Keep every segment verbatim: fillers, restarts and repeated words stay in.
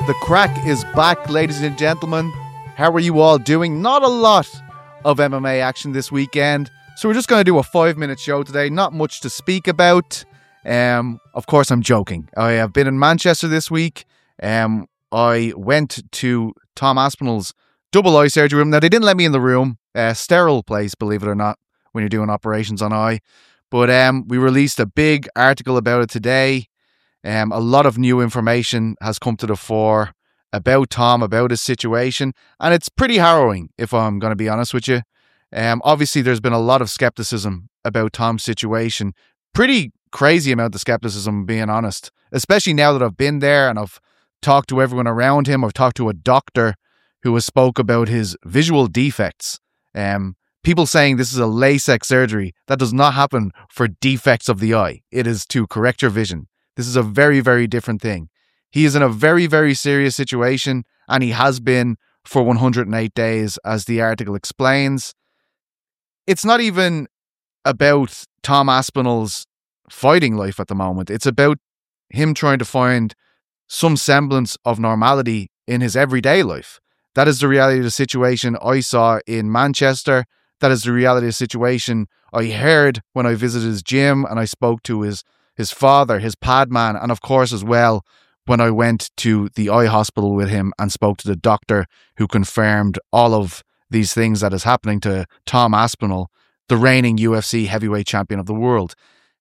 The crack is back, ladies and gentlemen. How are you all doing? Not a lot of M M A action this weekend, so we're just going to do a five-minute show today. Not much to speak about. Um, of course, I'm joking. I have been in Manchester this week. Um, I went to Tom Aspinall's double eye surgery room. Now, they didn't let me in the room. Uh, sterile place, believe it or not, when you're doing operations on eye. But um, we released a big article about it today. Um, a lot of new information has come to the fore about Tom, about his situation, and it's pretty harrowing, if I'm going to be honest with you. Um, obviously, there's been a lot of skepticism about Tom's situation. Pretty crazy amount of skepticism, being honest, especially now that I've been there and I've talked to everyone around him. I've talked to a doctor who has spoke about his visual defects. Um, people saying this is a LASIK surgery. That does not happen for defects of the eye. It is to correct your vision. This is a very, very different thing. He is in a very, very serious situation, and he has been for one hundred eight days, as the article explains. It's not even about Tom Aspinall's fighting life at the moment. It's about him trying to find some semblance of normality in his everyday life. That is the reality of the situation I saw in Manchester. That is the reality of the situation I heard when I visited his gym and I spoke to his his father, his pad man, and of course as well when I went to the eye hospital with him and spoke to the doctor who confirmed all of these things that is happening to Tom Aspinall, the reigning U F C heavyweight champion of the world.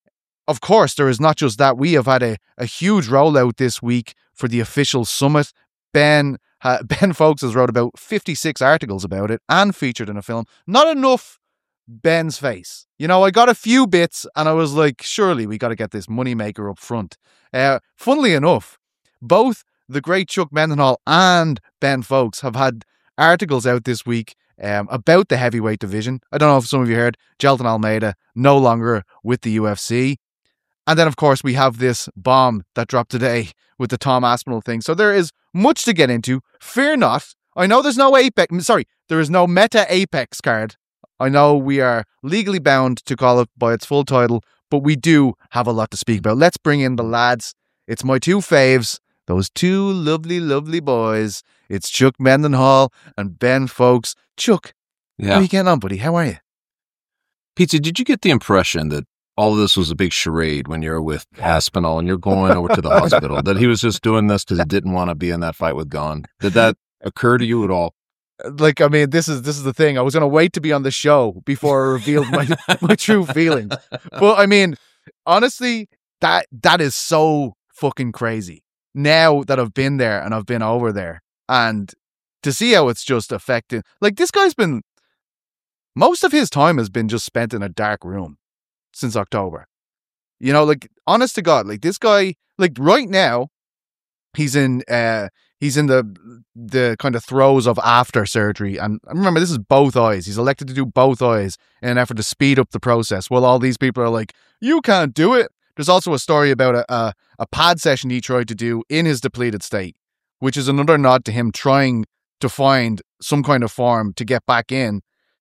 Of course, there is not just that. We have had a, a huge rollout this week for the official summit. Ben uh, Ben Folks has wrote about fifty-six articles about it and featured in a film. Not enough Ben's face. You know, I got a few bits and I was like, surely we got to get this moneymaker up front. Uh, funnily enough, both the great Chuck Mendenhall and Ben Folks have had articles out this week um, about the heavyweight division. I don't know if some of you heard, Jailton Almeida no longer with the U F C. And then, of course, we have this bomb that dropped today with the Tom Aspinall thing. So there is much to get into. Fear not. I know there's no Apex. Sorry, there is no Meta Apex card. I know we are legally bound to call it by its full title, but we do have a lot to speak about. Let's bring in the lads. It's my two faves, those two lovely, lovely boys. It's Chuck Mendenhall and Ben Folks. Chuck, yeah. How are you getting on, buddy? How are you? Pizza, did you get the impression that all of this was a big charade when you're with Aspinall and you're going over to the hospital, that he was just doing this because he didn't want to be in that fight with Gane? Did that occur to you at all? Like, I mean, this is this is the thing. I was going to wait to be on the show before I revealed my, my true feelings. But, I mean, honestly, that that is so fucking crazy. Now that I've been there and I've been over there, and to see how it's just affecting... Like, this guy's been... Most of his time has been just spent in a dark room since October. You know, like, honest to God, like, this guy... Like, right now, he's in... Uh, He's in the the kind of throes of after surgery. And remember, this is both eyes. He's elected to do both eyes in an effort to speed up the process. While all these people are like, you can't do it. There's also a story about a, a, a pad session he tried to do in his depleted state, which is another nod to him trying to find some kind of form to get back in.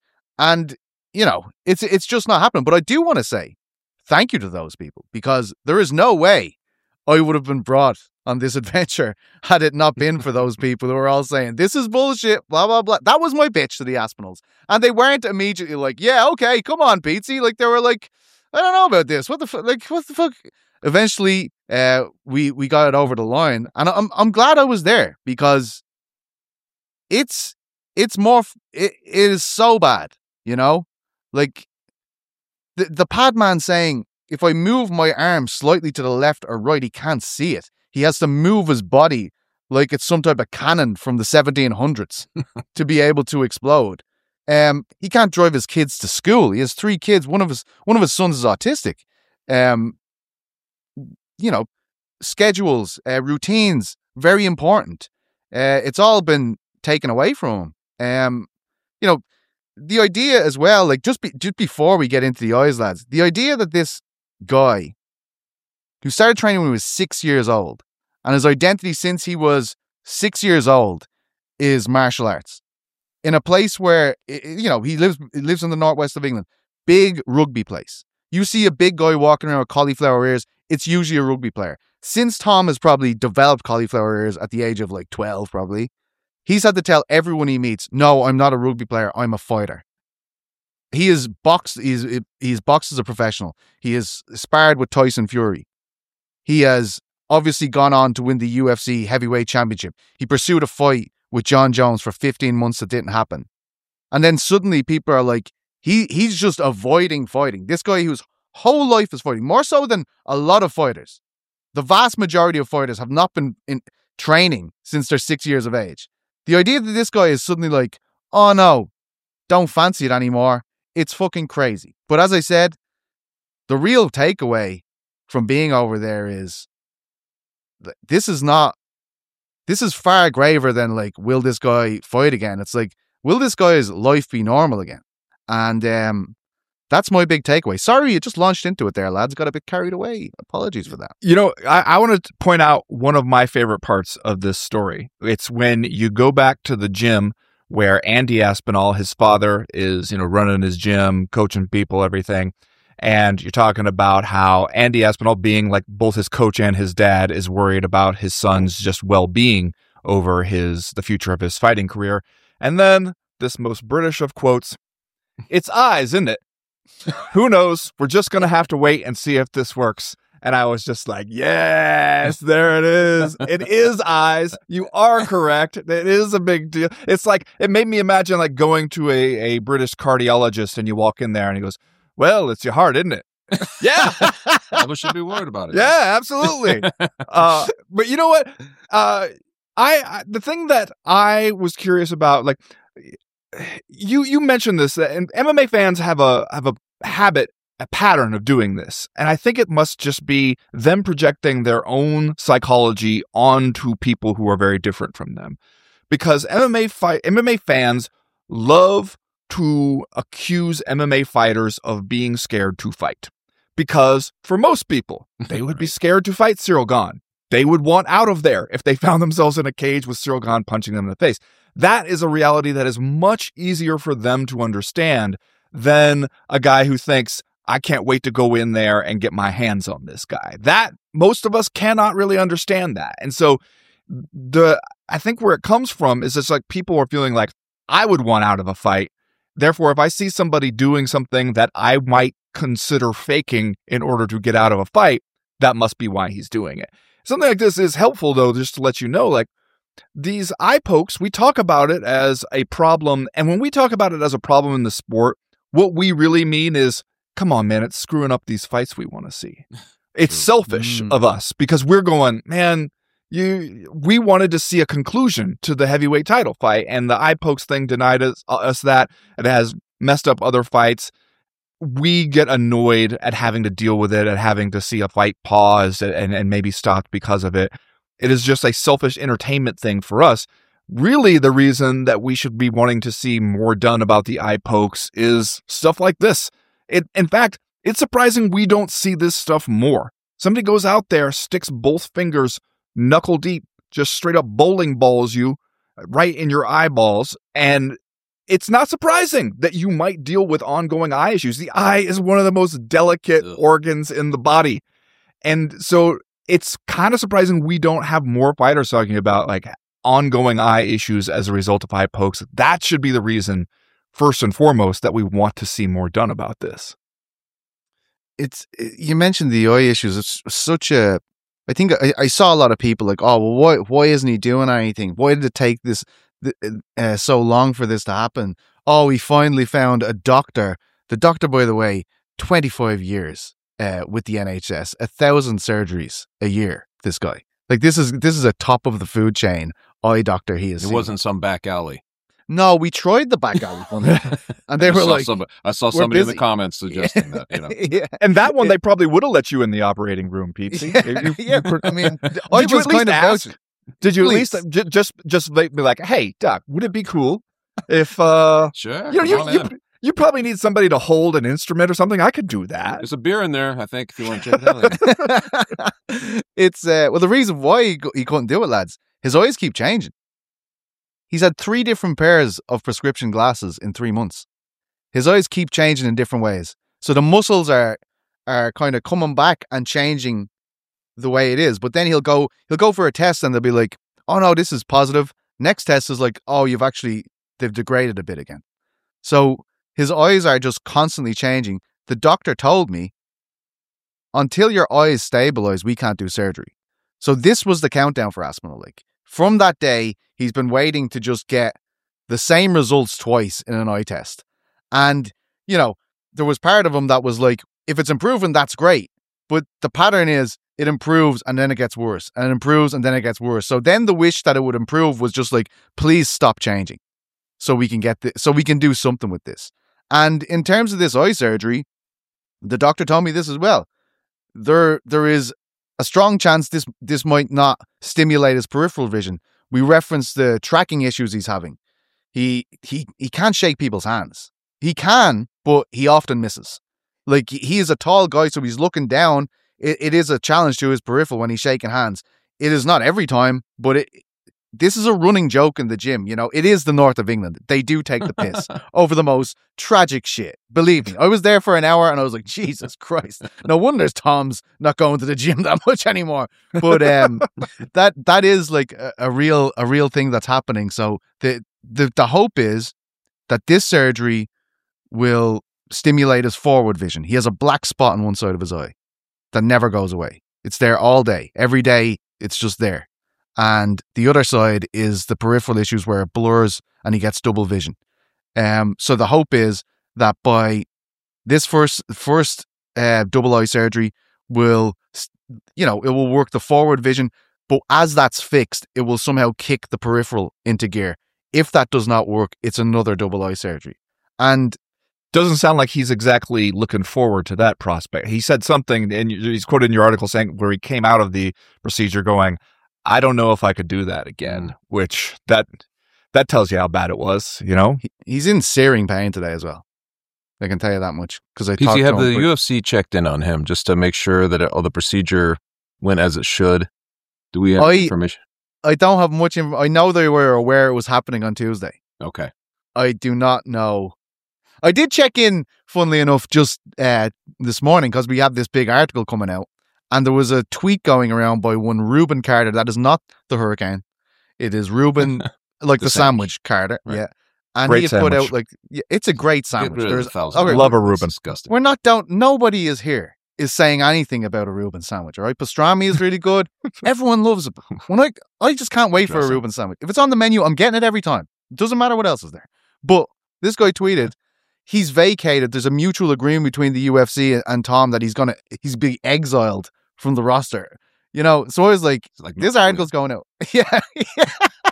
And, you know, it's it's just not happening. But I do want to say thank you to those people, because there is no way I would have been brought on this adventure had it not been for those people who were all saying, this is bullshit, blah, blah, blah. That was my bitch to the Aspinalls. And they weren't immediately like, yeah, okay, come on, Pizzy. Like, they were like, I don't know about this. What the fuck? Like, what the fuck? Eventually, uh, we, we got it over the line. And I'm I'm glad I was there, because it's, it's more, it, it is so bad, you know? Like, the, the pad man saying, if I move my arm slightly to the left or right, he can't see it. He has to move his body like it's some type of cannon from the seventeen hundreds to be able to explode. Um, he can't drive his kids to school. He has three kids. One of his one of his sons is autistic. Um, you know, schedules, uh, routines, very important. Uh, it's all been taken away from him. Um, you know, the idea as well, like just be, just before we get into the eyes, lads, the idea that this guy who started training when he was six years old, and his identity since he was six years old is martial arts, in a place where, you know, he lives he lives in the northwest of England, big rugby place. You see a big guy walking around with cauliflower ears, it's usually a rugby player. since Tom has probably developed cauliflower ears at the age of like twelve, probably, he's had to tell everyone he meets, no, I'm not a rugby player, I'm a fighter. He is boxed, he's, he's boxed as a professional. He has sparred with Tyson Fury. He has obviously gone on to win the U F C heavyweight championship. He pursued a fight with John Jones for fifteen months that didn't happen. And then suddenly people are like, he he's just avoiding fighting. This guy whose whole life is fighting, more so than a lot of fighters. The vast majority of fighters have not been in training since they're six years of age. The idea that this guy is suddenly like, oh no, don't fancy it anymore. It's fucking crazy. But as I said, the real takeaway from being over there is this is not, this is far graver than like, will this guy fight again? It's like, will this guy's life be normal again? And um, that's my big takeaway. Sorry, you just launched into it there, lads. Got a bit carried away. Apologies for that. You know, I, I want to point out one of my favorite parts of this story. It's when you go back to the gym where Andy Aspinall, his father, is, you know, running his gym, coaching people, everything. And you're talking about how Andy Aspinall, being like both his coach and his dad, is worried about his son's just well-being over his the future of his fighting career. And then this most British of quotes, it's eyes, isn't it? Who knows? We're just going to have to wait and see if this works. And I was just like, yes, there it is. It is eyes. You are correct. It is a big deal. It's like, it made me imagine like going to a, a British cardiologist and you walk in there and he goes, well, it's your heart, isn't it? Yeah. I should be worried about it. Yeah, absolutely. uh, but you know what? Uh, I, I the thing that I was curious about, like, you you mentioned this, and M M A fans have a have a habit, a pattern of doing this, and I think it must just be them projecting their own psychology onto people who are very different from them, because M M A fight M M A fans love to accuse M M A fighters of being scared to fight, because for most people, they would be scared to fight Cyril Gane. They would want out of there if they found themselves in a cage with Cyril Gane punching them in the face. That is a reality that is much easier for them to understand than a guy who thinks, I can't wait to go in there and get my hands on this guy. That, most of us cannot really understand that. And so the I think where it comes from is it's like people are feeling like, I would want out of a fight. Therefore, if I see somebody doing something that I might consider faking in order to get out of a fight, that must be why he's doing it. Something like this is helpful, though, just to let you know, like, these eye pokes, we talk about it as a problem. And when we talk about it as a problem in the sport, what we really mean is, come on, man, it's screwing up these fights we want to see. It's selfish mm. of us because we're going, man, you. we wanted to see a conclusion to the heavyweight title fight. And the eye pokes thing denied us, us that. It has messed up other fights. We get annoyed at having to deal with it, at having to see a fight paused and, and maybe stopped because of it. It is just a selfish entertainment thing for us. Really, the reason that we should be wanting to see more done about the eye pokes is stuff like this. It, in fact, it's surprising we don't see this stuff more. Somebody goes out there, sticks both fingers knuckle deep, just straight up bowling balls you right in your eyeballs, and it's not surprising that you might deal with ongoing eye issues. The eye is one of the most delicate Ugh. organs in the body. And so it's kind of surprising we don't have more fighters talking about like ongoing eye issues as a result of eye pokes. That should be the reason, first and foremost, that we want to see more done about this. It's, you mentioned the eye issues. It's such a, I think I, I saw a lot of people like, oh, well, why, why isn't he doing anything? Why did it take this Uh, so long for this to happen? Oh, we finally found a doctor. The doctor, by the way, twenty-five years uh, with the N H S, a thousand surgeries a year. This guy, like this is this is a top of the food chain eye doctor. He is. It wasn't some back alley. No, we tried the back alley one, and they I were saw like, somebody, I saw somebody in the comments suggesting that. You know, yeah. And that one they probably would have let you in the operating room, Pete. Yeah, you, yeah. You, I mean, I did you at least ask? Vouching. Did you Please. at least j- just just be like, hey, doc, would it be cool if uh, sure, you know, you, you, you probably need somebody to hold an instrument or something? I could do that. There's a beer in there, I think, if you want to check that out. It's uh, well, the reason why he, he couldn't do it, lads, his eyes keep changing. He's had three different pairs of prescription glasses in three months. His eyes keep changing in different ways, so the muscles are are kind of coming back and changing the way it is. But then he'll go he'll go for a test and they'll be like, oh no, this is positive. Next test is like, oh, you've actually they've degraded a bit again. So his eyes are just constantly changing. The doctor told me, until your eyes stabilize, we can't do surgery. So this was the countdown for Aspinall. Like from that day, he's been waiting to just get the same results twice in an eye test. And, you know, there was part of him that was like, if it's improving, that's great. But the pattern is it improves and then it gets worse, and it improves and then it gets worse. So then the wish that it would improve was just like, please stop changing so we can get this, so we can do something with this. And in terms of this eye surgery, the doctor told me this as well. There, there is a strong chance this this might not stimulate his peripheral vision. We referenced the tracking issues he's having. He he he can't shake people's hands. He can, but he often misses. Like he is a tall guy, so he's looking down. It, it is a challenge to his peripheral when he's shaking hands. It is not every time, but it. This is a running joke in the gym. You know, it is the north of England. They do take the piss over the most tragic shit. Believe me, I was there for an hour and I was like, Jesus Christ. No wonder Tom's not going to the gym that much anymore. But um, that that is like a, a real a real thing that's happening. So the, the the hope is that this surgery will stimulate his forward vision. He has a black spot on one side of his eye that never goes away. It's there all day. Every day, it's just there. And the other side is the peripheral issues where it blurs and he gets double vision. Um, so the hope is that by this first first uh, double eye surgery will, you know, it will work the forward vision, but as that's fixed, it will somehow kick the peripheral into gear. If that does not work, it's another double eye surgery. And doesn't sound like he's exactly looking forward to that prospect. He said something, and he's quoted in your article saying where he came out of the procedure going, I don't know if I could do that again, which that that tells you how bad it was, you know? He, he's in searing pain today as well. I can tell you that much. Because I P C, have the quick. U F C checked in on him just to make sure that it, all the procedure went as it should? Do we have I, information? I don't have much info. I know they were aware it was happening on Tuesday. Okay. I do not know. I did check in, funnily enough, just uh, this morning because we have this big article coming out. And there was a tweet going around by one Reuben Carter. That is not the Hurricane. It is Reuben, like the, the sandwich. sandwich Carter. Right. Yeah. And great he had sandwich. put out, like, yeah, it's a great sandwich. There's okay, love a Reuben. Disgusting. We're not down. Nobody is here is saying anything about a Reuben sandwich. All right. Pastrami is really good. Everyone loves it. When I, I just can't wait for a Reuben sandwich. If it's on the menu, I'm getting it every time. It doesn't matter what else is there. But this guy tweeted, he's vacated. There's a mutual agreement between the U F C and Tom that he's gonna he's being exiled from the roster. You know, so I was like, like this article's going out. yeah. yeah.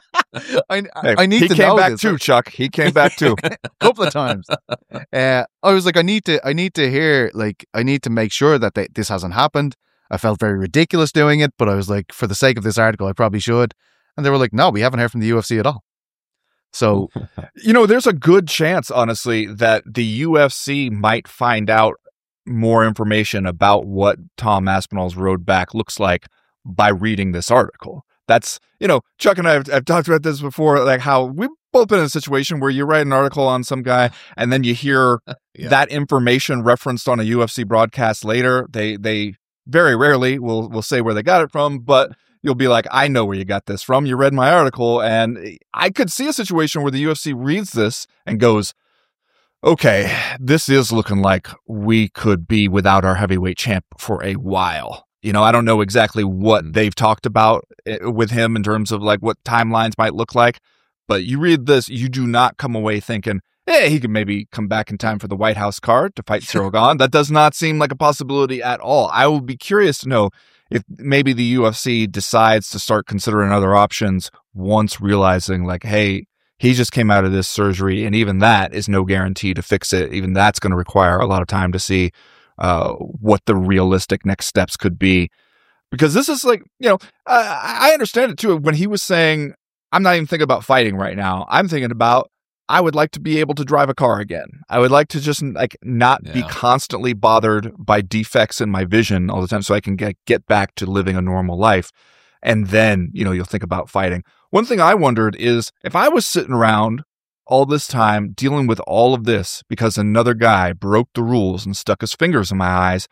I, hey, I need he to came know back this. too, Chuck. He came back too. A couple of times. Uh, I was like, I need to, I need to hear, like, I need to make sure that they, this hasn't happened. I felt very ridiculous doing it, but I was like, for the sake of this article, I probably should. And they were like, no, we haven't heard from the U F C at all. So, you know, there's a good chance, honestly, that the U F C might find out more information about what Tom Aspinall's road back looks like by reading this article. That's, you know, Chuck and I have I've talked about this before, like how we've both been in a situation where you write an article on some guy and then you hear yeah. that information referenced on a U F C broadcast later. They they very rarely will will say where they got it from, but you'll be like, I know where you got this from. You read my article. And I could see a situation where the U F C reads this and goes, okay, this is looking like we could be without our heavyweight champ for a while. You know, I don't know exactly what they've talked about with him in terms of like what timelines might look like, but you read this, you do not come away thinking, hey, he could maybe come back in time for the White House card to fight Cyril Gane. That does not seem like a possibility at all. I will be curious to know if maybe the U F C decides to start considering other options once realizing like, hey, he just came out of this surgery, and even that is no guarantee to fix it. Even that's going to require a lot of time to see uh, what the realistic next steps could be. Because this is like, you know, I, I understand it too. When he was saying, I'm not even thinking about fighting right now. I'm thinking about, I would like to be able to drive a car again. I would like to just like not yeah. be constantly bothered by defects in my vision all the time so I can get, get back to living a normal life. And then, you know, you'll think about fighting. One thing I wondered is if I was sitting around all this time dealing with all of this because another guy broke the rules and stuck his fingers in my eyes,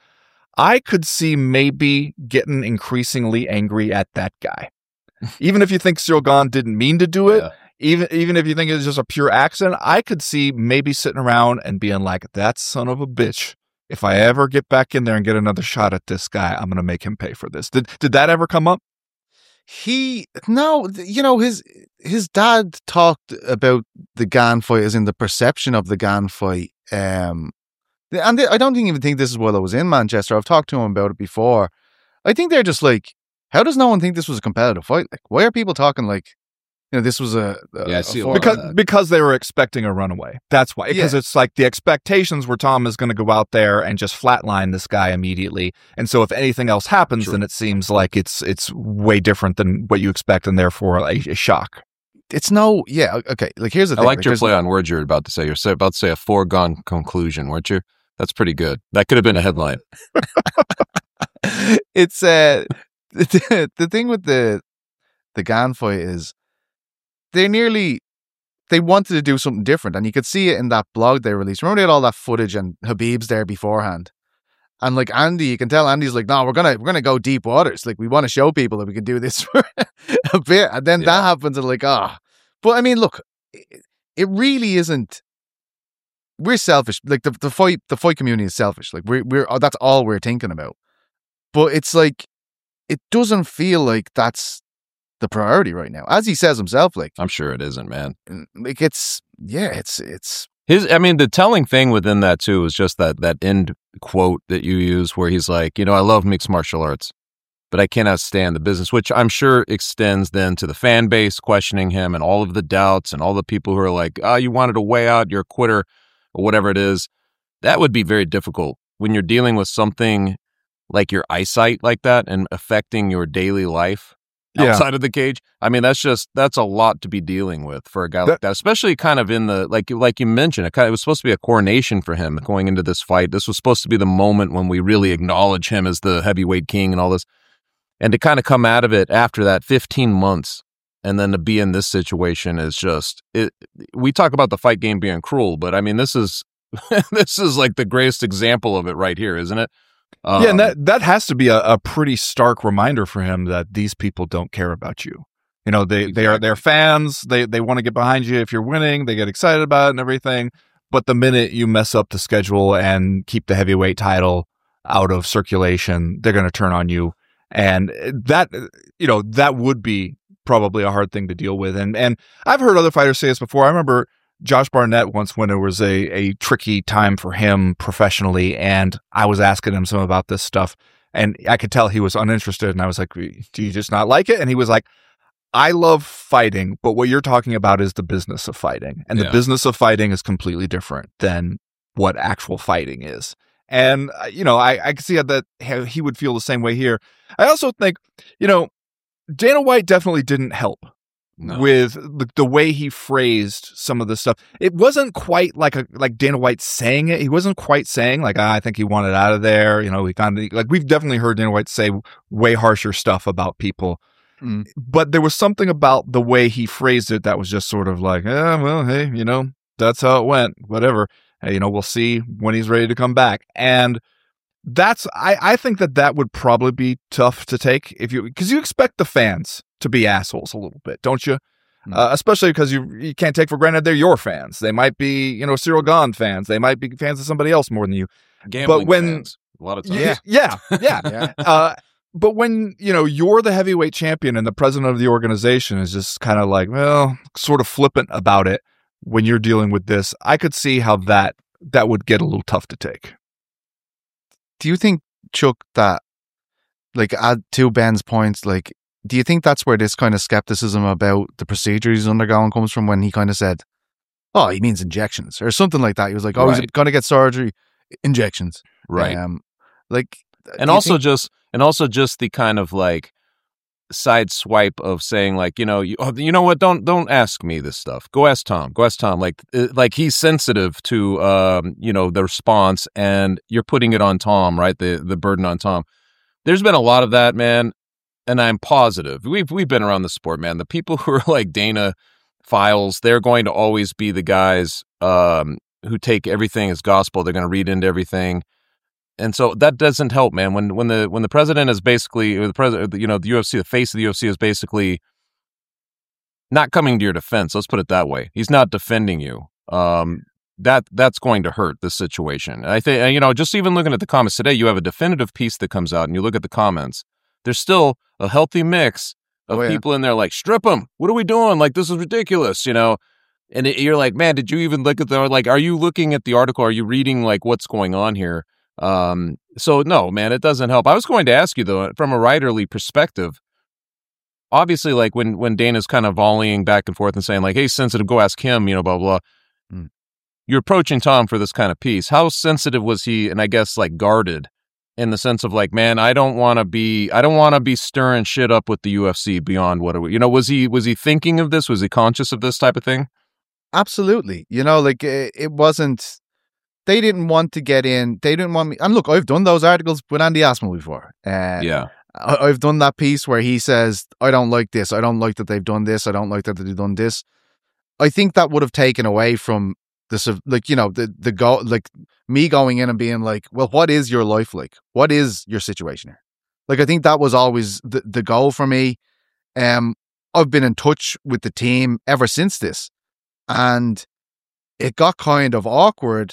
I could see maybe getting increasingly angry at that guy. Even if you think Ciryl Gane didn't mean to do it, Yeah. even even if you think it's just a pure accident, I could see maybe sitting around and being like, that son of a bitch. If I ever get back in there and get another shot at this guy, I'm going to make him pay for this. Did did that ever come up? He no, th- you know his his dad talked about the Gane fight as in the perception of the Gane fight. Um, th- and th- I don't think, even think this is while I was in Manchester. I've talked to him about it before. I think they're just like, how does no one think this was a competitive fight? Like, why are people talking like, you know, this was a, a Yeah, I a see a four- lot of Because that. because they were expecting a runaway. That's why. Because Yeah. it's like the expectations were Tom is going to go out there and just flatline this guy immediately. And so if anything else happens, Sure. then it seems like it's it's way different than what you expect, and therefore a, a shock. It's no, yeah, okay. Like, here's the I thing. liked like, your there's- play on words you're about to say. You're say- about to say a foregone conclusion, weren't you? That's pretty good. That could have been a headline. It's uh the, the thing with the the Gane fight is they nearly they wanted to do something different, and you could see it in that blog they released. Remember they had all that footage and Habib's there beforehand, and like Andy, you can tell Andy's like, no, we're gonna we're gonna go deep waters. Like, we want to show people that we can do this for a bit, and then that Yeah. happens, and like, ah, but I mean, look, it, it really isn't. We're selfish. Like the the fight the fight community is selfish. Like we're we're that's all we're thinking about. But it's like, it doesn't feel like that's the priority right now. As he says himself, like, I'm sure it isn't, man. like it's, yeah, it's, it's, His, I mean, the telling thing within that too was just that that end quote that you use, where he's like, you know, I love mixed martial arts, but I cannot stand the business, which I'm sure extends then to the fan base questioning him and all of the doubts and all the people who are like, oh, you wanted to weigh out, you're a quitter, or whatever it is. That would be very difficult when you're dealing with something like your eyesight like that and affecting your daily life Yeah. outside of the cage. I mean, that's just, that's a lot to be dealing with for a guy like that, especially kind of in the, like, like you mentioned, it, kind of, it was supposed to be a coronation for him going into this fight. This was supposed to be the moment when we really acknowledge him as the heavyweight king and all this. And to kind of come out of it after that fifteen months and then to be in this situation is just, it. We talk about the fight game being cruel, but I mean, this is, this is like the greatest example of it right here, isn't it? Um, yeah, and that that has to be a, a pretty stark reminder for him that these people don't care about you. You know, they they are they're fans. They they want to get behind you if you're winning. They get excited about it and everything. But the minute you mess up the schedule and keep the heavyweight title out of circulation, they're going to turn on you. And that, you know, that would be probably a hard thing to deal with. And and I've heard other fighters say this before. I remember Josh Barnett once, when it was a, a tricky time for him professionally, and I was asking him some about this stuff, and I could tell he was uninterested, and I was like, do you just not like it? And he was like, I love fighting, but what you're talking about is the business of fighting, and Yeah. the business of fighting is completely different than what actual fighting is. And, uh, you know, I, I can see how that how he would feel the same way here. I also think, you know, Dana White definitely didn't help No. with the, the way he phrased some of the stuff. It wasn't quite like a like Dana White saying it. He wasn't quite saying like, ah, I think he wanted out of there. You know, we kind of like, we've definitely heard Dana White say way harsher stuff about people. Mm. But there was something about the way he phrased it that was just sort of like, eh, well, hey, you know, that's how it went. Whatever. Hey, you know, we'll see when he's ready to come back. And that's, I, I think that that would probably be tough to take if you, because you expect the fans to be assholes a little bit, don't you? Mm. Uh, especially because you you can't take for granted they're your fans. They might be, you know, Ciryl Gane fans. They might be fans of somebody else more than you. Gambling when- fans, a lot of times. Yeah, yeah, yeah. yeah. uh, but when, you know, you're the heavyweight champion and the president of the organization is just kind of like, well, sort of flippant about it when you're dealing with this, I could see how that that would get a little tough to take. Do you think, Chuck, that, like, add to Ben's points, like, do you think that's where this kind of skepticism about the procedure he's undergoing comes from, when he kind of said, oh, he means injections or something like that? He was like, oh, he's Right. going to get surgery, injections. Right. Um, like, and do you also think- just and also just the kind of like side swipe of saying like, you know, you, oh, you know what, don't don't ask me this stuff, go ask Tom, go ask Tom, like uh, like he's sensitive to um you know, the response, and you're putting it on Tom, right, the the burden on Tom. There's been a lot of that, man, and I'm positive we've we've been around the sport, man. The people who are like Dana files, they're going to always be the guys um who take everything as gospel. They're going to read into everything. and so that doesn't help, man. When when the when the president is basically or the president, you know, the U F C, the face of the U F C is basically not coming to your defense. Let's put it that way. He's not defending you. Um, that that's going to hurt this situation. I think, you know, just even looking at the comments today, you have a definitive piece that comes out, and you look at the comments. There's still a healthy mix of Oh, yeah. people in there like, strip him. What are we doing? Like, this is ridiculous, you know? And it, you're like, man, did you even look at the, like, are you looking at the article? Are you reading, like, what's going on here? Um, so, no, man, it doesn't help. I was going to ask you, though, from a writerly perspective, obviously, like, when, when Dana's kind of volleying back and forth and saying, like, hey, sensitive, go ask him, you know, blah, blah, blah. Mm. You're approaching Tom for this kind of piece. How sensitive was he, and I guess, like, guarded in the sense of, like, man, I don't want to be, I don't want to be stirring shit up with the U F C beyond what, it, you know, was he, was he thinking of this? Was he conscious of this type of thing? Absolutely. You know, like it, it wasn't, they didn't want to get in. They didn't want me. And look, I've done those articles with Andy Aspinall before. Uh, Yeah. I, I've done that piece where he says, I don't like this. I don't like that they've done this. I don't like that they've done this. I think that would have taken away from this, like, you know, the, the go, like me going in and being like, well, what is your life like? What is your situation here? Like, I think that was always the, the goal for me. Um, I've been in touch with the team ever since this. And it got kind of awkward,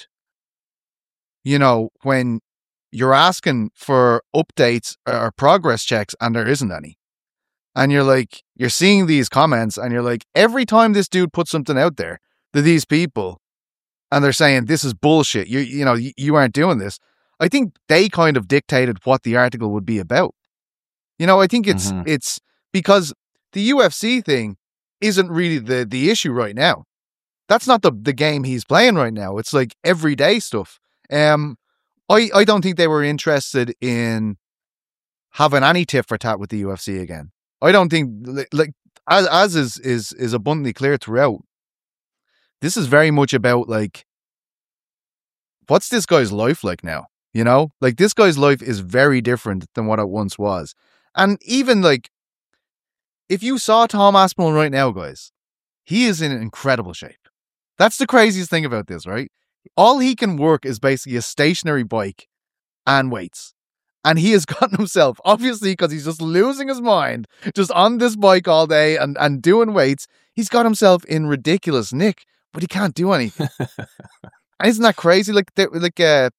you know, when you're asking for updates or progress checks and there isn't any. And you're like, you're seeing these comments and you're like, every time this dude puts something out there to these people and they're saying, this is bullshit, you, you know, you, you aren't doing this. I think they kind of dictated what the article would be about. You know, I think it's, Mhm. it's because the U F C thing isn't really the, the issue right now. That's not the, the game he's playing right now. It's like everyday stuff. Um, I, I don't think they were interested in having any tit for tat with the U F C again. I don't think, like, like as as is is is abundantly clear throughout. This is very much about, like, what's this guy's life like now? You know, like, this guy's life is very different than what it once was. And even, like, if you saw Tom Aspinall right now, guys, he is in incredible shape. That's the craziest thing about this, right? All he can work is basically a stationary bike and weights. And he has gotten himself, obviously, because he's just losing his mind, just on this bike all day and, and doing weights. He's got himself in ridiculous nick, but he can't do anything. And isn't that crazy? Like, they, like, uh,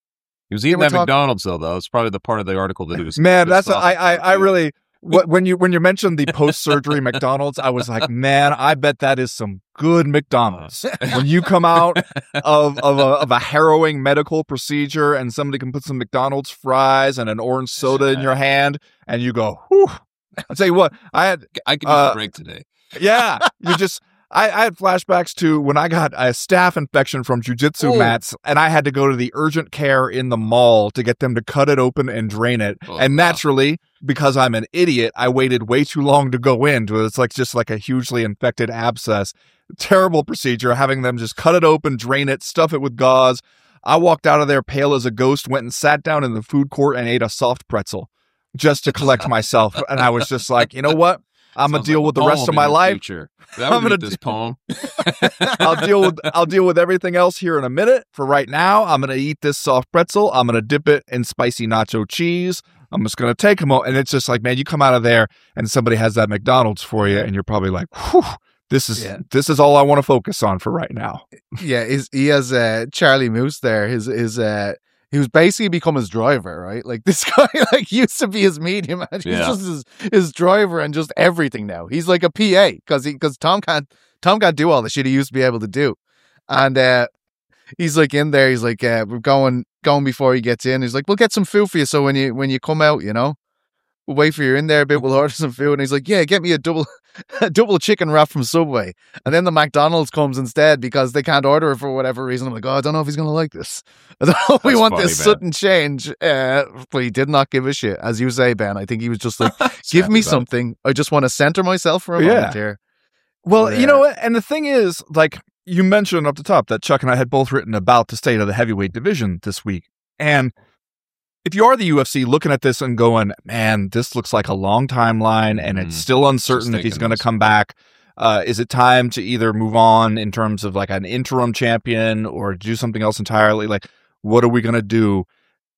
He was eating were that talk- McDonald's, though. That was probably the part of the article that he was. Man, that's pissed off I I, about, I too. really what, when you when you mentioned the post surgery McDonald's, I was like, man, I bet that is some good McDonald's. When you come out of of a, of a harrowing medical procedure and somebody can put some McDonald's fries and an orange soda in your hand, and you go, whew. I'll tell you what, I had I could use Uh, a break today. yeah, you just. I, I had flashbacks to when I got a staph infection from jujitsu Oh. mats, and I had to go to the urgent care in the mall to get them to cut it open and drain it. Oh, and wow. naturally, because I'm an idiot, I waited way too long to go in. It's like just like a hugely infected abscess. Terrible procedure, having them just cut it open, drain it, stuff it with gauze. I walked out of there pale as a ghost, went and sat down in the food court and ate a soft pretzel just to collect myself. And I was just like, you know what? I'm gonna Sounds deal like with a the rest poem of in my your life. future. That I'm would gonna be this do- poem. I'll deal with I'll deal with everything else here in a minute. For right now, I'm gonna eat this soft pretzel. I'm gonna dip it in spicy nacho cheese. I'm just gonna take them all, and it's just like, man, you come out of there and somebody has that McDonald's for you, and you're probably like, whew, this is Yeah. this is all I want to focus on for right now. yeah, his, he has uh, Charlie Moose there. His his uh, he was basically become his driver, right? Like, this guy, like, used to be his medium, and he's Yeah. just his, his driver and just everything now. He's like a P A because he because Tom can't Tom can't do all the shit he used to be able to do, and uh, he's like in there. He's like, uh, we're going going before he gets in. He's like, we'll get some food for you, so when you when you come out, you know, we'll wait for you in there a bit. We'll order some food, and he's like, yeah, get me a double. A double chicken wrap from Subway. And then the McDonald's comes instead because they can't order it for whatever reason. I'm like, oh, I don't know if he's going to like this. I don't know if we That's want funny, this man. sudden change. Uh, but he did not give a shit. As you say, Ben, I think he was just like, give me something. I just want to center myself for a Yeah. moment here. Well, Yeah. you know what? And the thing is, like you mentioned up the top, that Chuck and I had both written about the state of the heavyweight division this week. And if you are the U F C looking at this and going, man, this looks like a long timeline and it's Mhm. still uncertain Just if he's thinking going to this. come back, uh, is it time to either move on in terms of like an interim champion or do something else entirely? Like, what are we going to do?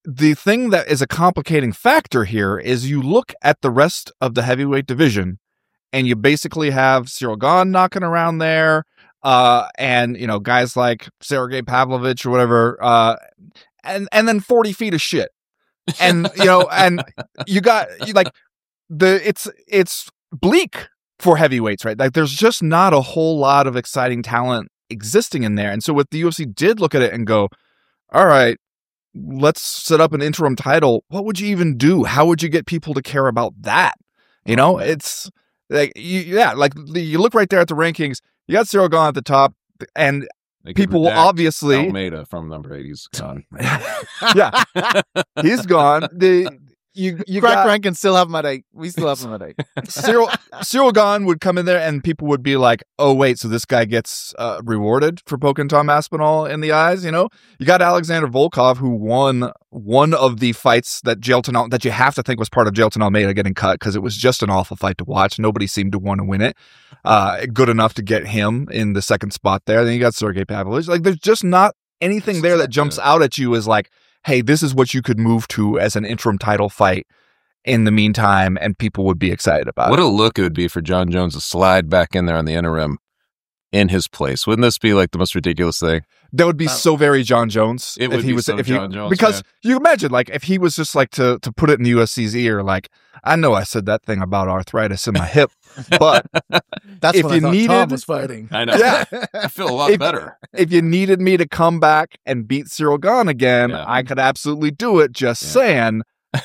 the thing that is a complicating factor here is you look at the rest of the heavyweight division, and you basically have Cyril Gahn knocking around there, uh, and you know guys like Sergey Pavlovich or whatever, uh, and and then forty feet of shit, and you know, and you got you like the it's it's bleak for heavyweights, right? Like there's just not a whole lot of exciting talent existing in there, and so what the U F C did look at it and go, all right, let's set up an interim title. What would you even do? How would you get people to care about that? You know, it's like, you, yeah, like you look right there at the rankings. You got Cyril Gahn at the top, and They could people will redact obviously, Almeida from number eight. He's gone. yeah, he's gone. The you you Crack got Rankin still have him at eight. We still have him at eight. Cyril Cyril Gahn would come in there, and people would be like, "Oh wait, so this guy gets uh, rewarded for poking Tom Aspinall in the eyes?" You know, you got Alexander Volkov, who won one of the fights that Jailton that you have to think was part of Jailton Almeida getting cut because it was just an awful fight to watch. Nobody seemed to want to win it. Uh, good enough to get him in the second spot there. Then you got Sergey Pavlovich. Like, there's just not anything there that jumps out at you as like, hey, this is what you could move to as an interim title fight in the meantime, and people would be excited about What it. a look it would be for John Jones to slide back in there on the interim in his place. Wouldn't this be like the most ridiculous thing? That would be Oh. so very John Jones. It if would he be was so if he, John Jones, because man. you imagine like if he was just like to to put it in the U F C's ear, like, I know I said that thing about arthritis in my hip, but That's If what you I thought needed- Tom was fighting. I know. yeah, I feel a lot If- better. if you needed me to come back and beat Cyril Gahn again, Yeah. I could absolutely do it. Just Yeah. saying.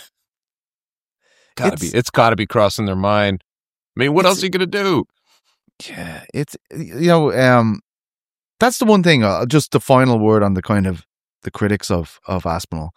Gotta It's- be. It's got to be crossing their mind. I mean, what It's- else are you gonna do? Yeah, it's you know, um, that's the one thing. Uh, just the final word on the kind of the critics of of Aspinall.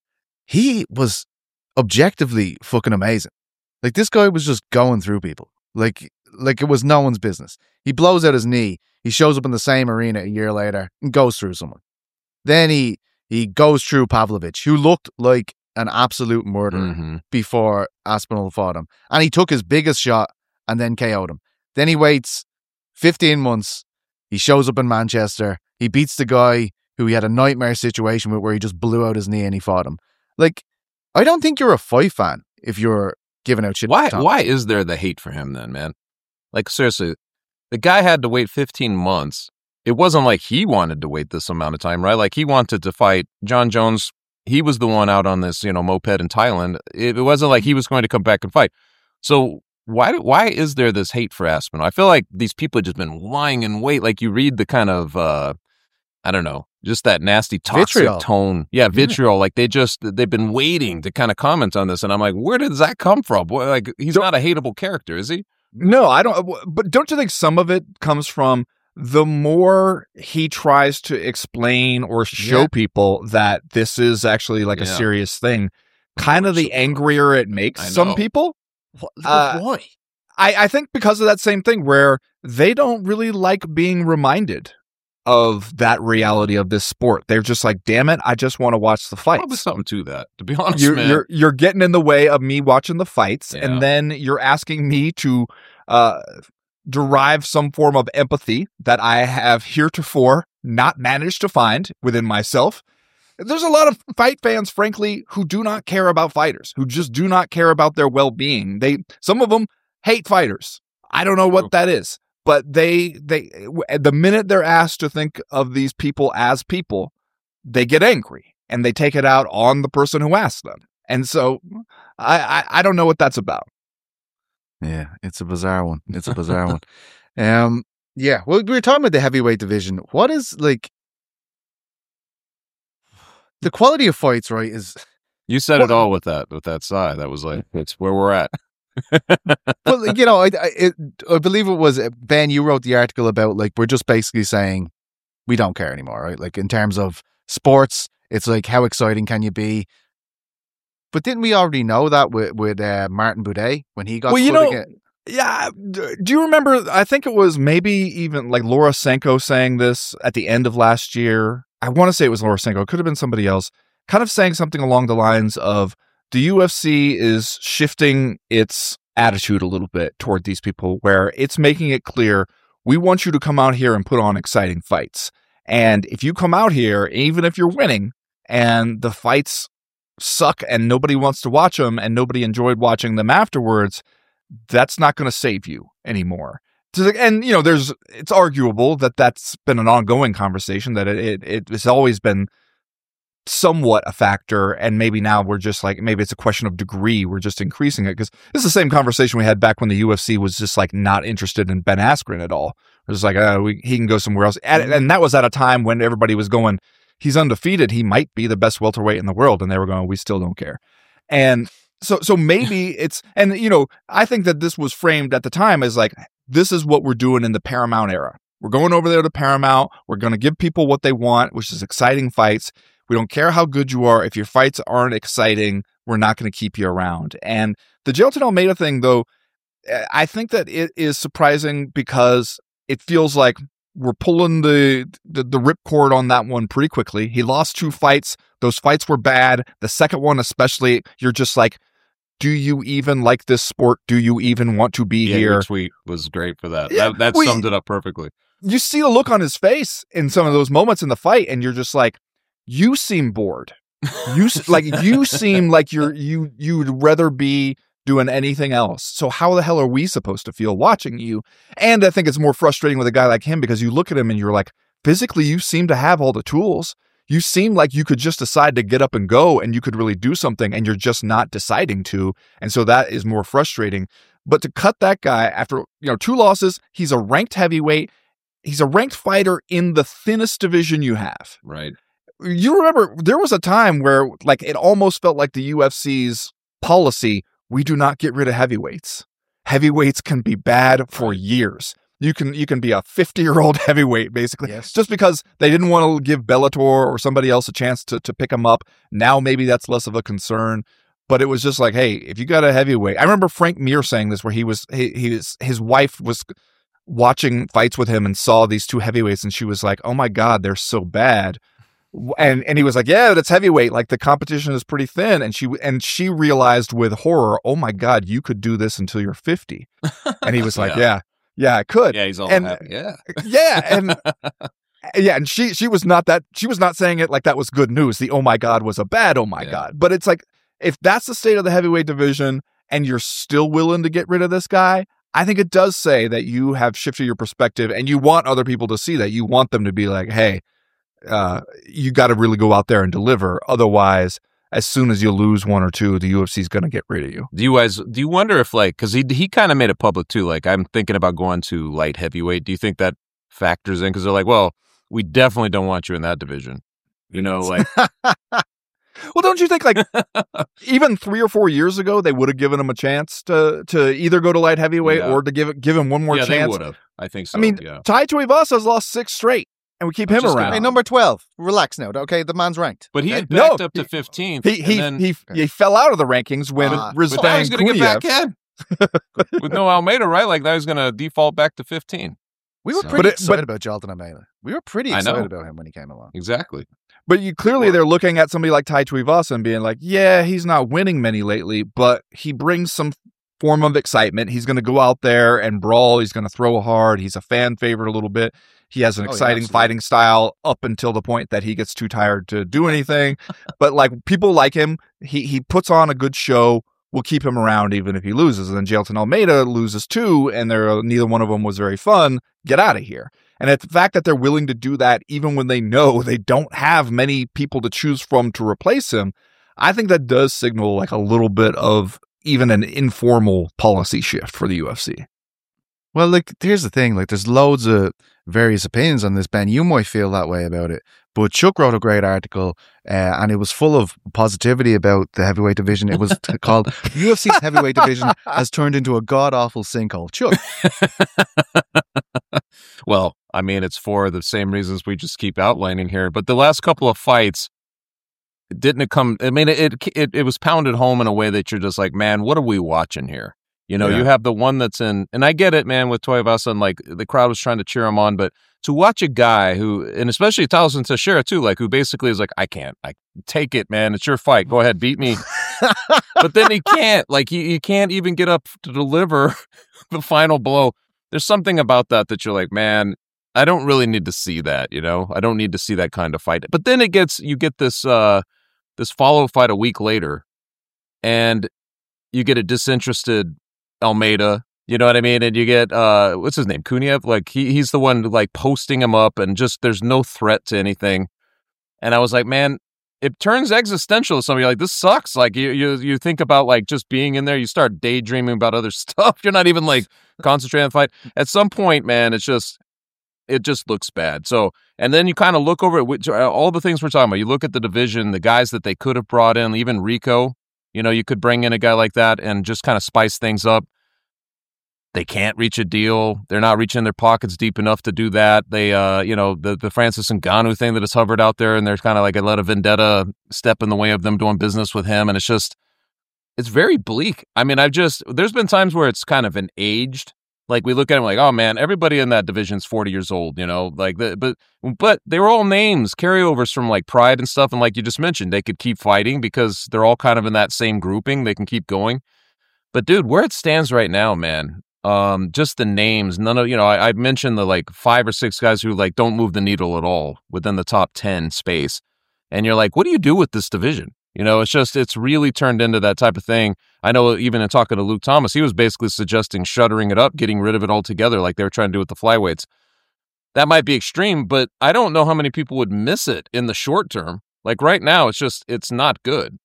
He was objectively fucking amazing. Like this guy was just going through people, like like it was no one's business. He blows out his knee. He shows up in the same arena a year later and goes through someone. Then he he goes through Pavlovich, who looked like an absolute murderer Mhm. before Aspinall fought him. And he took his biggest shot and then K O'd him. Then he waits fifteen months. He shows up in Manchester. He beats the guy who he had a nightmare situation with where he just blew out his knee and he fought him. Like, I don't think you're a fight fan if you're giving out shit. to Why? Tom. Why is there the hate for him then, man? Like seriously, the guy had to wait fifteen months. It wasn't like he wanted to wait this amount of time, right? Like he wanted to fight John Jones. He was the one out on this, you know, moped in Thailand. It, it wasn't like he was going to come back and fight. So why? do- Why is there this hate for Aspinall? I feel like these people have just been lying in wait. Like you read the kind of, uh, I don't know, just that nasty toxic Vitriol. tone. Yeah, vitriol. Like they just they've been waiting to kind of comment on this, and I'm like, where does that come from? Boy, like he's Don't- not a hateable character, is he? No, I don't. But don't you think some of it comes from the more he tries to explain or show Yeah. people that this is actually like a Yeah. serious thing, kind of the angrier it makes I some know. people? What, Uh, why? I, I think because of that same thing where they don't really like being reminded of that reality of this sport. They're just like, damn it, I just want to watch the Probably fights. something to that. To be honest, You're, man. you're you're getting in the way of me watching the fights, Yeah. and then you're asking me to uh, derive some form of empathy that I have heretofore not managed to find within myself. There's a lot of fight fans, frankly, who do not care about fighters, who just do not care about their well-being. They some of them hate fighters. I don't know what that is, but they they the minute they're asked to think of these people as people, they get angry and they take it out on the person who asked them. And so I, I, I don't know what that's about. Yeah, it's a bizarre one. It's a bizarre one. Um, yeah. Well, we were talking about the heavyweight division. What is like the quality of fights? Right? Is You said Well- it all with that with that sigh. That was like it's where we're at. well, you know, I, I, it, I believe it was uh, Ben. You wrote the article about like we're just basically saying we don't care anymore, right? Like in terms of sports, it's like how exciting can you be? But didn't we already know that with with uh, Martin Boudet when he got? Well, you put know, again? Yeah. d- Do you remember? I think it was maybe even like Laura Senko saying this at the end of last year. I want to say it was Laura Senko. It could have been somebody else. Kind of saying something along the lines of the U F C is shifting its attitude a little bit toward these people, where it's making it clear we want you to come out here and put on exciting fights. And if you come out here, even if you're winning and the fights suck and nobody wants to watch them and nobody enjoyed watching them afterwards, that's not going to save you anymore. And, you know, there's, it's arguable that that's been an ongoing conversation, that it, it, it has always been somewhat a factor. And maybe now we're just like, maybe it's a question of degree. We're just increasing it, because this is the same conversation we had back when the U F C was just like not interested in Ben Askren at all. It was like, uh, we, he can go somewhere else. And, and that was at a time when everybody was going, he's undefeated, he might be the best welterweight in the world. And they were going, we still don't care. And so, so maybe it's, and you know, I think that this was framed at the time as like, this is what we're doing in the Paramount era. We're going over there to Paramount. We're going to give people what they want, which is exciting fights. We don't care how good you are. If your fights aren't exciting, we're not going to keep you around. And the Jailton Almeida thing, though, I think that it is surprising because it feels like we're pulling the, the the ripcord on that one pretty quickly. He lost two fights. Those fights were bad. The second one especially, you're just like, do you even like this sport? Do you even want to be yeah, here? Your tweet was great for that. Yeah, that that we, summed it up perfectly. You see the look on his face in some of those moments in the fight, and you're just like, you seem bored. You like you seem like you're you you'd rather be doing anything else. So how the hell are we supposed to feel watching you? And I think it's more frustrating with a guy like him, because you look at him and you're like, physically, you seem to have all the tools. You seem like you could just decide to get up and go, and you could really do something, and you're just not deciding to. And so that is more frustrating. But to cut that guy after, you know, two losses, he's a ranked heavyweight. He's a ranked fighter in the thinnest division you have. Right. You remember there was a time where like it almost felt like the U F C's policy, we do not get rid of heavyweights. Heavyweights can be bad for years. You can you can be a fifty-year-old heavyweight, basically, Yes. just because they didn't want to give Bellator or somebody else a chance to, to pick him up. Now maybe that's less of a concern. But it was just like, hey, if you got a heavyweight, I remember Frank Mir saying this, where he was he, he was his wife was watching fights with him and saw these two heavyweights, and she was like, oh my God, they're so bad. And and he was like, yeah, that's heavyweight. Like the competition is pretty thin. And she and she realized with horror, oh my God, you could do this until you're fifty. And he was like, Yeah. yeah, yeah, I could. Yeah, he's all and, happy. Yeah. Yeah. And yeah, and she she was not that she was not saying it like that was good news. The oh my God was a bad oh my Yeah. God. But it's like, if that's the state of the heavyweight division and you're still willing to get rid of this guy, I think it does say that you have shifted your perspective, and you want other people to see that. You want them to be like, hey, uh, you got to really go out there and deliver. Otherwise, as soon as you lose one or two, the U F C is going to get rid of you. Do you guys, do you wonder if like, cause he, he kind of made it public too. Like, I'm thinking about going to light heavyweight. Do you think that factors in? Cause they're like, well, we definitely don't want you in that division. You know, like, well, don't you think like even three or four years ago, they would have given him a chance to, to either go to light heavyweight Yeah. or to give it, give him one more yeah, chance? they would have. I think so. I mean, yeah. Tai Tuivasa's lost six straight, and we keep Which him is around. good. Hey, number twelve. Relax now. Okay, the man's ranked. But he okay? had backed No, up to he- fifteenth. He he, and then, he he fell out of the rankings when Ah, but now Rizvan he's going to get back Kuniev. in. With no Almeida, right? Like, now he's going to default back to fifteen. We were So- pretty But it- excited but- about Jailton Almeida. We were pretty I know. excited about him when he came along. Exactly. But you clearly they're looking at somebody like Tai Tuivasa and being like, yeah, he's not winning many lately, but he brings some form of excitement. He's going to go out there and brawl. He's going to throw hard. He's a fan favorite a little bit. He has an Oh, yeah, exciting absolutely. fighting style up until the point that he gets too tired to do anything. But like people like him, he he puts on a good show. We'll keep him around even if he loses. And then Jailton Almeida loses too, and they're neither one of them was very fun. Get out of here. And it's the fact that they're willing to do that even when they know they don't have many people to choose from to replace him, I think that does signal like a little bit of even an informal policy shift for the U F C. Well, like, here's the thing. Like, there's loads of various opinions on this, Ben. You might feel that way about it. But Chuck wrote a great article, uh, and it was full of positivity about the heavyweight division. It was t- called U F C's heavyweight division has turned into a god-awful sinkhole. Chuck. Well, I mean, it's for the same reasons we just keep outlining here. But the last couple of fights, didn't it come? I mean, it it it was pounded home in a way that you're just like, man, what are we watching here? You know, Yeah. you have the one that's in, and I get it, man, with Tuivasa, and like the crowd was trying to cheer him on, but to watch a guy who, and especially Taliesin Teixeira too, like who basically is like, I can't, I take it, man, it's your fight, go ahead, beat me. But then he can't, like he, he can't even get up to deliver the final blow. There's something about that that you're like, man, I don't really need to see that, you know? I don't need to see that kind of fight. But then it gets, you get this, uh, this follow fight a week later, and you get a disinterested Almeida. You know what I mean? And you get, uh, what's his name? Kuniev? Like, he he's the one, like, posting him up, and just, there's no threat to anything. And I was like, man, it turns existential to somebody. Like, this sucks. Like, you, you you think about, like, just being in there. You start daydreaming about other stuff. You're not even, like, concentrating on the fight. At some point, man, it's just, it just looks bad. So, and then you kind of look over at which, all the things we're talking about. You look at the division, the guys that they could have brought in, even Rico. You know, you could bring in a guy like that and just kind of spice things up. They can't reach a deal. They're not reaching their pockets deep enough to do that. They, uh, you know, the, the Francis Ngannou thing that has hovered out there, and there's kind of like a let a vendetta step in the way of them doing business with him. And it's just, it's very bleak. I mean, I've just, there's been times where it's kind of an aged, like we look at him like, oh man, everybody in that division's forty years old, you know, like, the, but, but they were all names, carryovers from like Pride and stuff. And like you just mentioned, they could keep fighting because they're all kind of in that same grouping. They can keep going. But dude, where it stands right now, man, Um, just the names, none of, you know, I, I mentioned the like five or six guys who like don't move the needle at all within the top ten space. And you're like, what do you do with this division? You know, it's just, it's really turned into that type of thing. I know even in talking to Luke Thomas, he was basically suggesting shuttering it up, getting rid of it altogether, like they were trying to do with the flyweights. That might be extreme, but I don't know how many people would miss it in the short term. Like right now, it's just, it's not good.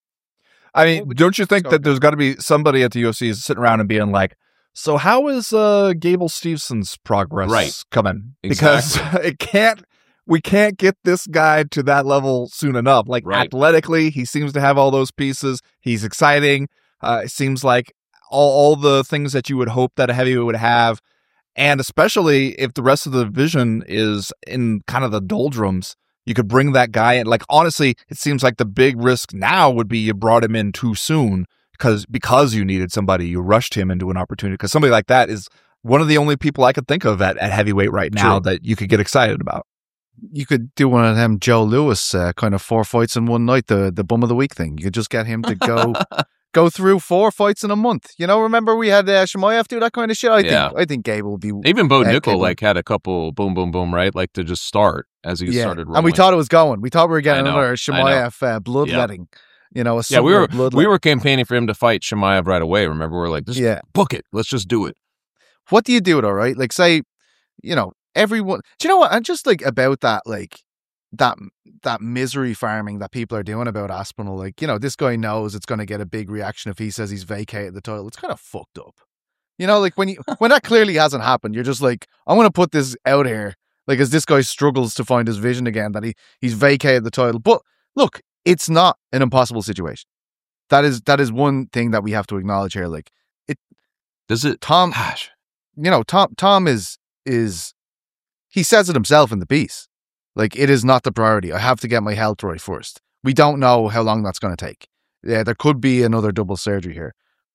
I mean, don't you think that there's got to be somebody at the U F C sitting around and being like, so how is uh, Gable Stevenson's progress right. coming? Exactly. Because it can't, we can't get this guy to that level soon enough. Like right. athletically, he seems to have all those pieces. He's exciting. Uh, it seems like all, all the things that you would hope that a heavyweight would have. And especially if the rest of the division is in kind of the doldrums, you could bring that guy in. Like, honestly, it seems like the big risk now would be you brought him in too soon. Because because you needed somebody, you rushed him into an opportunity. Because somebody like that is one of the only people I could think of at, at heavyweight right now True. That you could get excited about. You could do one of them Joe Lewis uh, kind of four fights in one night, the the bum of the week thing. You could just get him to go go through four fights in a month. You know, remember we had uh, Chimaev do that kind of shit? I yeah. think I think Gable would be... Even Bo uh, Nickel Gable. like had a couple boom, boom, boom, right? Like to just start as he yeah. started rolling. And we thought it was going. We thought we were getting know, another Chimaev uh, bloodletting. Yeah. You know, a yeah, we were bloodletting. we were campaigning for him to fight Chimaev right away. Remember, we we're like, just yeah. book it. Let's just do it. What do you do though, right? Like, say, you know, everyone. Do you know what? I'm just like about that, like that that misery farming that people are doing about Aspinall. Like, you know, this guy knows it's going to get a big reaction if he says he's vacated the title. It's kind of fucked up. You know, like when you when that clearly hasn't happened, you're just like, I'm going to put this out here, like as this guy struggles to find his vision again, that he he's vacated the title. But look. It's not an impossible situation. That is that is one thing that we have to acknowledge here. Like it does it Tom gosh. You know, Tom Tom is is he says it himself in the piece. Like it is not the priority. I have to get my health right first. We don't know how long that's going to take. Yeah, there could be another double surgery here.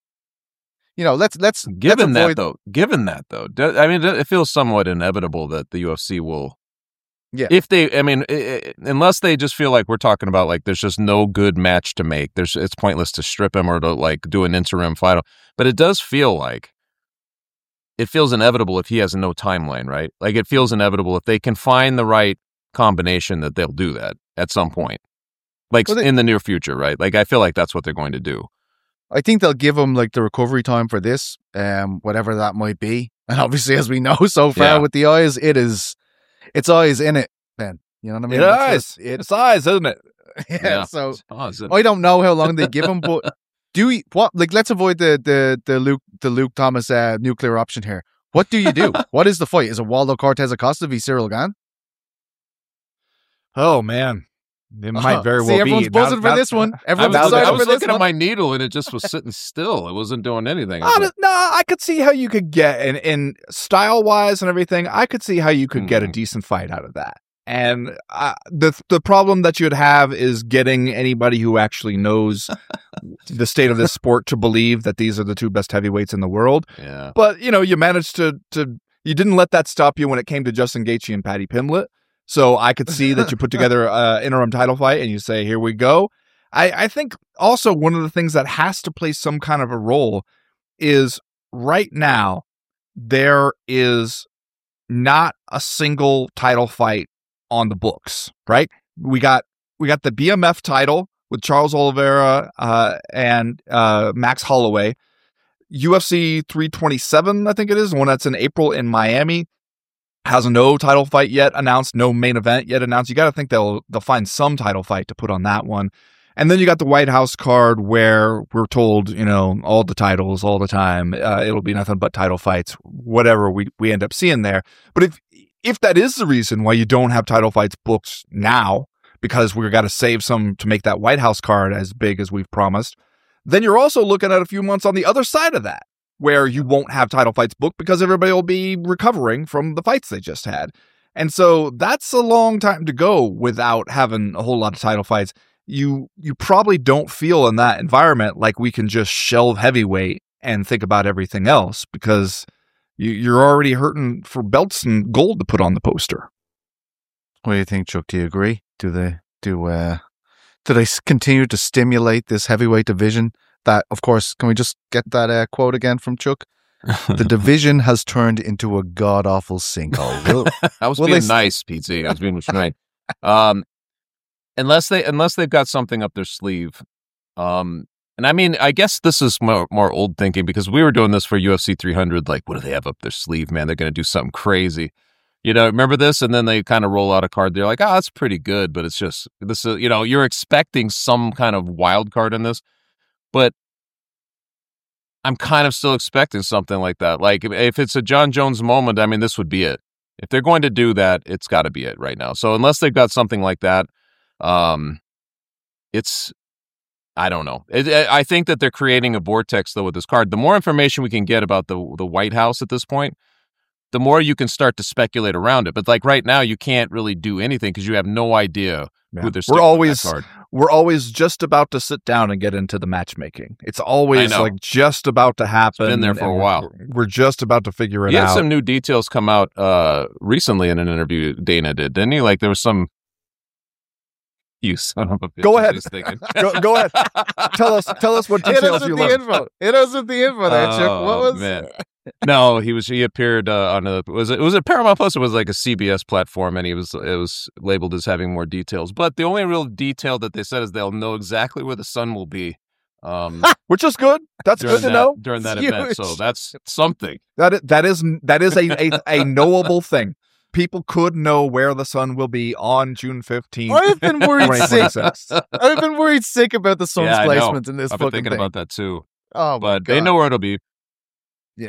You know, let's let's given let's avoid... that though. Given that though, I mean, it feels somewhat inevitable that the U F C will. Yeah. If they, I mean, it, unless they just feel like we're talking about like there's just no good match to make, there's it's pointless to strip him or to like do an interim fight. But it does feel like it feels inevitable if he has no timeline, right? Like it feels inevitable if they can find the right combination that they'll do that at some point, like well, they, in the near future, right? Like I feel like that's what they're going to do. I think they'll give him like the recovery time for this, um, whatever that might be. And obviously, as we know so far yeah. with the eyes, it is. It's eyes in it, Ben. You know what I mean? It eyes. It, it's eyes, isn't it? Yeah. yeah. So awesome. I don't know how long they give him, but do we what? Like, let's avoid the the the Luke the Luke Thomas uh, nuclear option here. What do you do? What is the fight? Is it Waldo Cortez Acosta v Cyril Gane? Oh man, it might very See, well everyone's be. buzzing now, for now, this one. Everyone's I was, excited I was for this looking one. at my needle and it just was sitting still. It wasn't doing anything. I no, no, I could see how you could get, and, and style wise and everything, I could see how you could mm. get a decent fight out of that. And uh, the the problem that you'd have is getting anybody who actually knows the state of this sport to believe that these are the two best heavyweights in the world. Yeah. But, you know, you managed to, to you didn't let that stop you when it came to Justin Gaethje and Paddy Pimblett. So I could see that you put together an interim title fight and you say, here we go. I, I think also one of the things that has to play some kind of a role is right now there is not a single title fight on the books, right? We got we got the B M F title with Charles Oliveira uh, and uh, Max Holloway. U F C three twenty-seven, I think it is, the one that's in April in Miami, has no title fight yet announced, no main event yet announced. You got to think they'll they'll find some title fight to put on that one. And then you got the White House card where we're told, you know, all the titles all the time. Uh, it'll be nothing but title fights, whatever we, we end up seeing there. But if if that is the reason why you don't have title fights booked now, because we've got to save some to make that White House card as big as we've promised, then you're also looking at a few months on the other side of that, where you won't have title fights booked because everybody will be recovering from the fights they just had. And so that's a long time to go without having a whole lot of title fights. You you probably don't feel in that environment like we can just shelve heavyweight and think about everything else, because you, you're already hurting for belts and gold to put on the poster. What do you think, Chuck? Do you agree? Do they do uh, do they s- continue to stimulate this heavyweight division? That, of course, can we just get that uh, quote again from Chuck? The division has turned into a god awful sinkhole. Will, I was will being they- nice, P T. I was being restrained. Um, unless they unless they've got something up their sleeve. Um, and I mean, I guess this is more, more old thinking, because we were doing this for U F C three hundred. Like, what do they have up their sleeve, man? They're going to do something crazy. You know, remember this? And then they kind of roll out a card. They're like, oh, that's pretty good. But it's just, this is, you know, you're expecting some kind of wild card in this. But I'm kind of still expecting something like that. Like, if, if it's a John Jones moment, I mean, this would be it. If they're going to do that, it's got to be it right now. So unless they've got something like that, um, it's, I don't know. It, I think that they're creating a vortex, though, with this card. The more information we can get about the the White House at this point, the more you can start to speculate around it. But like right now, you can't really do anything because you have no idea Yeah. who they're We're sticking with always that card. we're always just about to sit down and get into the matchmaking. It's always I know. like just about to happen. been there for and a we're- while. We're just about to figure it He had out. some new details come out uh, recently in an interview Dana did, didn't he? Like there was some. You son of a bitch. Go I was ahead. just thinking. go, go ahead. Tell us, tell us what Hit us details with you the learned. info. Hit us with the info there, Chuck. What Oh, was man. No, he was. He appeared uh, on a was it was it Paramount Plus? It was like a C B S platform, and he was it was labeled as having more details. But the only real detail that they said is they'll know exactly where the sun will be. Um, Which is good. That's during good to that, know. during that It's event. So huge. that's something. That is, that is that is a, a a knowable thing. People could know where the sun will be on June fifteenth. I've been worried twenty sick. twenty-six. I've been worried sick about the sun's Yeah, I know. placement in this I've been fucking thinking thing. about that too. Oh, my But they God. know where it'll be. Yeah.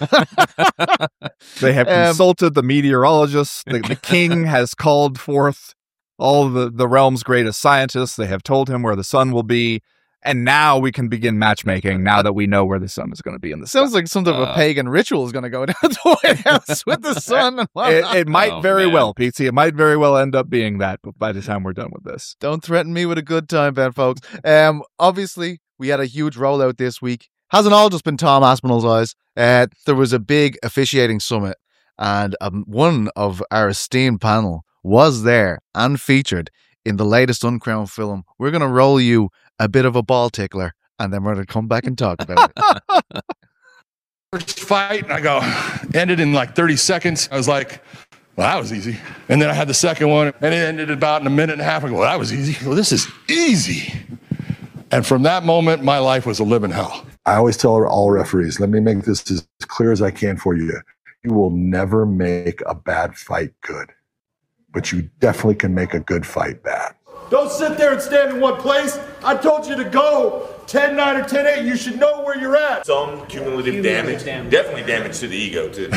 They have Um, consulted the meteorologists. The, the king has called forth all the, the realm's greatest scientists. They have told him where the sun will be. And now we can begin matchmaking now that we know where the sun is going to be in the sky. Sounds like some sort of a Uh, pagan ritual is going to go down the White House with the sun. And It, whatnot. it might Oh, very man. well, Pete. It might very well end up being that by the time we're done with this. Don't threaten me with a good time, Ben, folks. Um, obviously, we had a huge rollout this week. Hasn't all just been Tom Aspinall's eyes. Uh, there was a big officiating summit, and um, one of our esteemed panel was there and featured in the latest Uncrowned film. We're going to roll you a bit of a ball tickler, and then we're going to come back and talk about it. First fight, and I go, ended in like thirty seconds. I was like, well, that was easy. And then I had the second one, and it ended about in a minute and a half. I go, well, that was easy. Well, this is easy. And from that moment, my life was a living hell. I always tell all referees, let me make this as clear as I can for you. You will never make a bad fight good, but you definitely can make a good fight bad. Don't sit there and stand in one place. I told you to go ten nine or ten eight. You should know where you're at. Some cumulative, damage, definitely damage to the ego, too.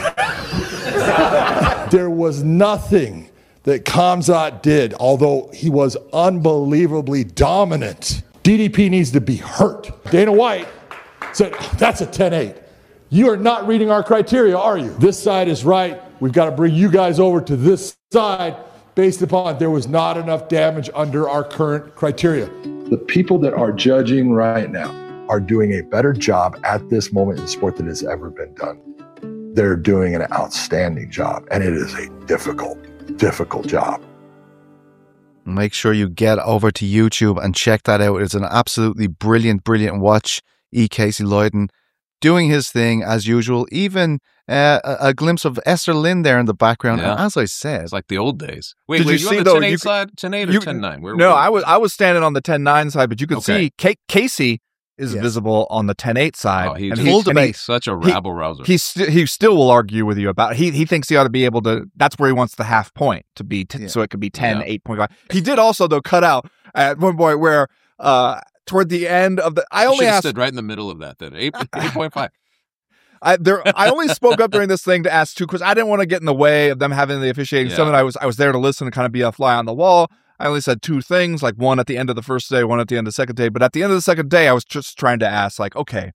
There was nothing that Khamzat did, although he was unbelievably dominant. D D P needs to be hurt. Dana White said, that's a ten eight. You are not reading our criteria, are you? This side is right. We've got to bring you guys over to this side based upon there was not enough damage under our current criteria. The people that are judging right now are doing a better job at this moment in sport than has ever been done. They're doing an outstanding job, and it is a difficult, difficult job. Make sure you get over to YouTube and check that out. It's an absolutely brilliant, brilliant watch. E. Casey Lloyden doing his thing as usual. Even uh, a, a glimpse of Esther Lynn there in the background. Yeah. And as I said, It's like the old days. Wait, Did wait, you you see, on the though, ten eight you- side, ten eight or you- ten nine? Where, No, where- I was I was standing on the ten nine side, but you could Okay. see Ca- Casey is Yes. visible on the ten eight side. Oh, he and just- he- Full and he- debate. Such a he- rabble rouser. He st- he still will argue with you about he he thinks he ought to be able to. That's where he wants the half point to be, t- Yeah. so it could be ten, Yeah. eight point five. He did also though cut out at one point where uh toward the end of the. I You only should have asked. stood right in the middle of that. Then eight eight point five. I there I only spoke up during this thing to ask two because I didn't want to get in the way of them having the officiating Yeah. summit. I was I was there to listen and kind of be a fly on the wall. I only said two things, like one at the end of the first day, one at the end of the second day. But at the end of the second day, I was just trying to ask, like, okay,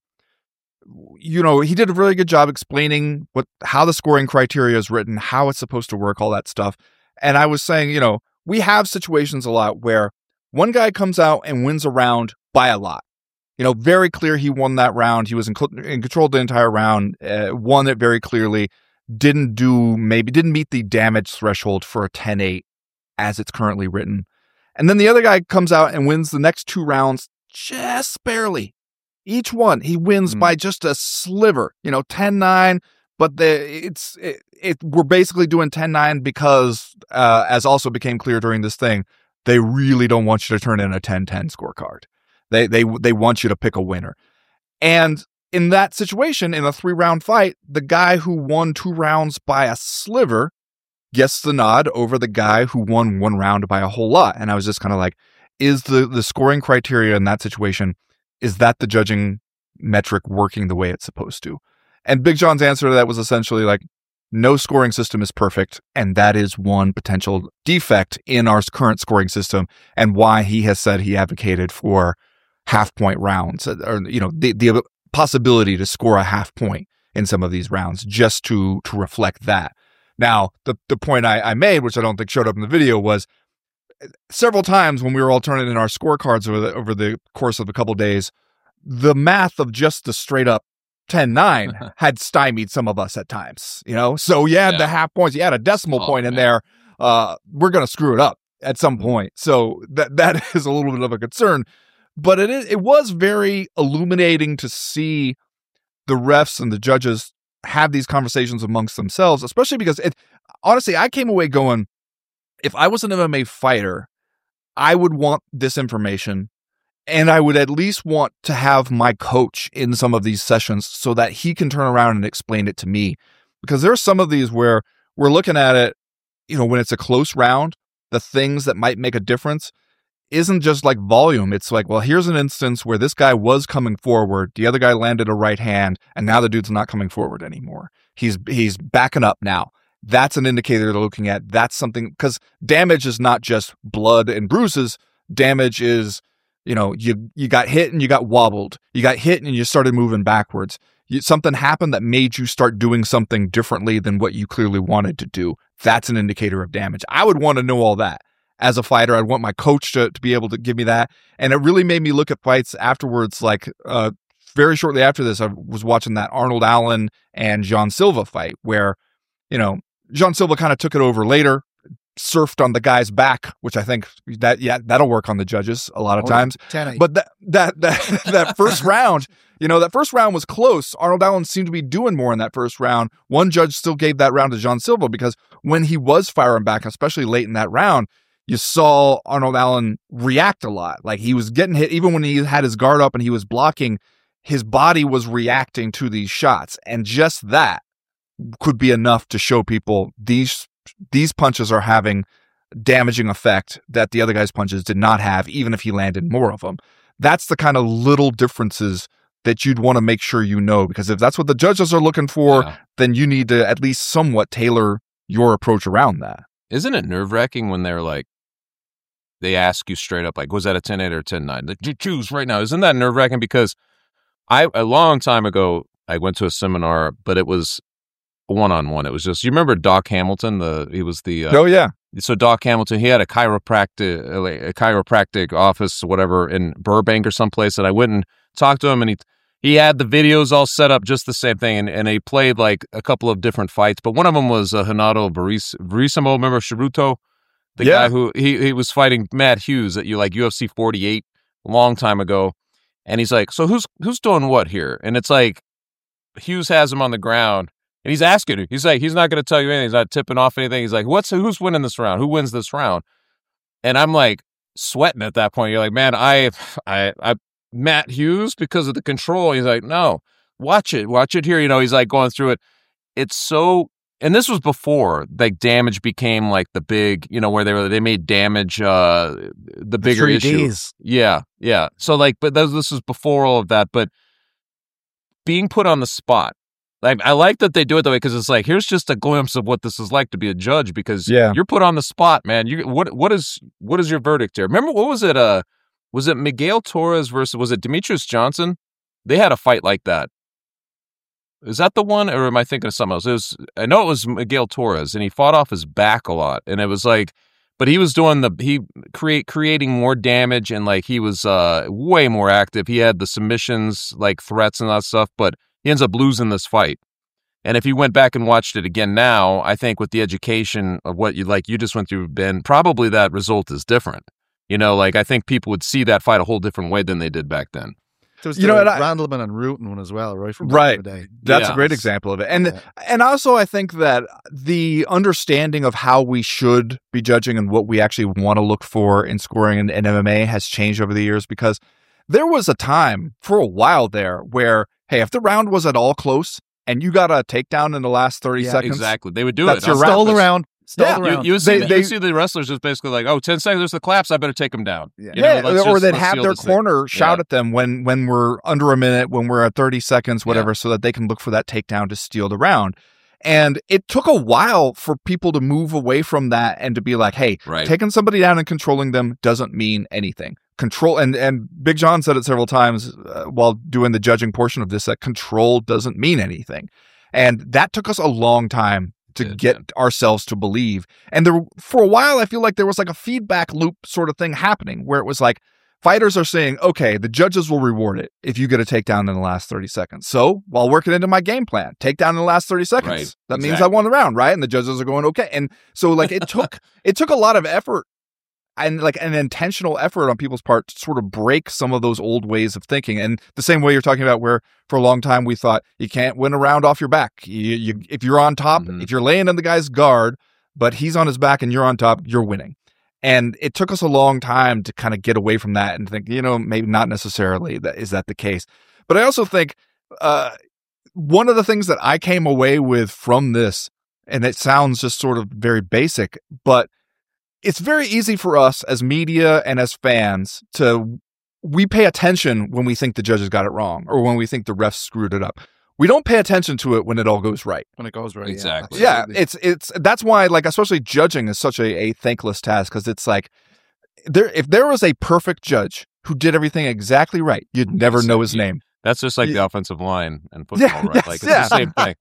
you know, he did a really good job explaining what how the scoring criteria is written, how it's supposed to work, all that stuff. And I was saying, you know, we have situations a lot where one guy comes out and wins a round by a lot. You know, very clear he won that round. He was in, cl- in control of the entire round, uh, won it very clearly, didn't do, maybe didn't meet the damage threshold for a ten eight as it's currently written. And then the other guy comes out and wins the next two rounds just barely. Each one, he wins Mm. by just a sliver, you know, ten nine, but the it's it, it we're basically doing ten nine because uh, as also became clear during this thing, they really don't want you to turn in a ten ten scorecard. They they they want you to pick a winner. And in that situation, in a three-round fight, the guy who won two rounds by a sliver gets the nod over the guy who won one round by a whole lot. And I was just kind of like, is the the scoring criteria in that situation, is that the judging metric working the way it's supposed to? And Big John's answer to that was essentially like, no scoring system is perfect, and that is one potential defect in our current scoring system, and why he has said he advocated for half point rounds, or you know, the the possibility to score a half point in some of these rounds, just to to reflect that. Now, the the point I, I made, which I don't think showed up in the video, was several times when we were all turning in our scorecards over the over the course of a couple days, the math of just the straight up ten nine had stymied some of us at times, you know? So you had Yeah. the half points, you had a decimal Oh, point in man. there. Uh, we're going to screw it up at some point. So that that is a little bit of a concern. But it is, it was very illuminating to see the refs and the judges have these conversations amongst themselves, especially because it, honestly, I came away going, if I was an M M A fighter, I would want this information. And I would at least want to have my coach in some of these sessions so that he can turn around and explain it to me. Because there are some of these where we're looking at it, you know, when it's a close round, the things that might make a difference isn't just like volume. It's like, well, here's an instance where this guy was coming forward, the other guy landed a right hand, and now the dude's not coming forward anymore. He's he's backing up now. That's an indicator they're looking at. That's something, because damage is not just blood and bruises. Damage is, you know, you you got hit and you got wobbled. You got hit and you started moving backwards. You, something happened that made you start doing something differently than what you clearly wanted to do. That's an indicator of damage. I would want to know all that. As a fighter, I'd want my coach to, to be able to give me that. And it really made me look at fights afterwards. Like uh, very shortly after this, I was watching that Arnold Allen and John Silva fight where, you know, John Silva kind of took it over later, surfed on the guy's back, which I think that, yeah, that'll work on the judges a lot of Oh, times. ten eight. But that, that, that, that first round, you know, that first round was close. Arnold Allen seemed to be doing more in that first round. One judge still gave that round to John Silva because when he was firing back, especially late in that round, you saw Arnold Allen react a lot. Like he was getting hit, even when he had his guard up and he was blocking, his body was reacting to these shots. And just that could be enough to show people these these punches are having damaging effect that the other guy's punches did not have, even if he landed more of them. That's the kind of little differences that you'd want to make sure you know, because if that's what the judges are looking for, Yeah. then you need to at least somewhat tailor your approach around that. Isn't it nerve wracking when they're like, they ask you straight up, like, was that a ten eight or ten nine? Like, you choose right now. Isn't that nerve wracking? Because I, a long time ago, I went to a seminar, but it was one on one. It was just, you remember Doc Hamilton? The he was the uh, Oh yeah, so Doc Hamilton. He had a chiropractic a chiropractic office, whatever, in Burbank or someplace. And I went and talked to him, and he he had the videos all set up, just the same thing. And and he played like a couple of different fights, but one of them was uh, Hanato Baris- Barisimo. Remember Shiruto? The Yeah. guy who he, he was fighting Matt Hughes at you like U F C forty-eight a long time ago. And he's like, so who's who's doing what here? And it's like Hughes has him on the ground And he's asking her. He's like, he's not going to tell you anything. He's not tipping off anything. He's like, what's who's winning this round? Who wins this round? And I'm like sweating at that point. You're like, man, I, I, I, Matt Hughes because of the control. He's like, no, watch it, watch it here. You know, he's like going through it. It's so, and this was before like damage became like the big, you know, where they were, they made damage, uh, the bigger three issue. Ds. Yeah. Yeah. So like, but this, this was before all of that, but being put on the spot. Like, I like that they do it that way because it's like, here's just a glimpse of what this is like to be a judge because Yeah. you're put on the spot, man. You what what is what is your verdict here? Remember, what was it? Uh, was it Miguel Torres versus, was it Demetrius Johnson? They had a fight like that. Is that the one, or am I thinking of something else? It was, I know it was Miguel Torres, and he fought off his back a lot, and it was like, but he was doing the he create creating more damage, and like he was uh way more active. He had the submissions, like threats and that stuff, but he ends up losing this fight. And if you went back and watched it again now, I think with the education of what you like you just went through, Ben, probably that result is different. You know, like I think people would see that fight a whole different way than they did back then. There was You the know, and I- Randleman and Rutan one as well, right? From back Right. in the day. That's Yeah. a great example of it. And Yeah. and also I think that the understanding of how we should be judging and what we actually want to look for in scoring in, in M M A has changed over the years because there was a time for a while there where, hey, if the round was at all close and you got a takedown in the last thirty Yeah, seconds, Exactly. They would do That's it. your on round. Stole the purpose. round. Stole Yeah. the You, round. you, would see, They- the- they- you see the wrestlers just basically like, oh, ten seconds, there's the collapse, I better take them down. Yeah. You know, yeah, let's or just- they'd let's have seal their this thing. corner shout Yeah. at them when when we're under a minute, when we're at thirty seconds, whatever, so that they can look for that takedown to steal the round. And it took a while for people to move away from that and to be like, hey, Right. taking somebody down and controlling them doesn't mean anything. Control, and, and Big John said it several times uh, while doing the judging portion of this, that control doesn't mean anything. And that took us a long time to Did, get man. ourselves to believe. And there, for a while, I feel like there was like a feedback loop sort of thing happening where it was like, fighters are saying, okay, the judges will reward it if you get a takedown in the last thirty seconds. So while working into my game plan, takedown in the last thirty seconds, Right, that means I exactly. won the round, right? And the judges are going, okay. And so like it took, it took a lot of effort and like an intentional effort on people's part to sort of break some of those old ways of thinking. And the same way you're talking about where for a long time we thought you can't win a round off your back. You, you, if you're on top, Mhm. if you're laying in the guy's guard, but he's on his back and you're on top, you're winning. And it took us a long time to kind of get away from that and think, you know, maybe not necessarily that is that the case. But I also think uh, one of the things that I came away with from this, and it sounds just sort of very basic, but it's very easy for us as media and as fans to, we pay attention when we think the judges got it wrong or when we think the refs screwed it up. We don't pay attention to it when it all goes right. When it goes right. yeah, Exactly. Yeah, absolutely. it's it's that's why like especially judging is such a, a thankless task because it's like there if there was a perfect judge who did everything exactly right, you'd never Yes, know his you- name. That's just like Yeah. the offensive line and football, Yeah, right? yes, Like it's yeah. the same thing.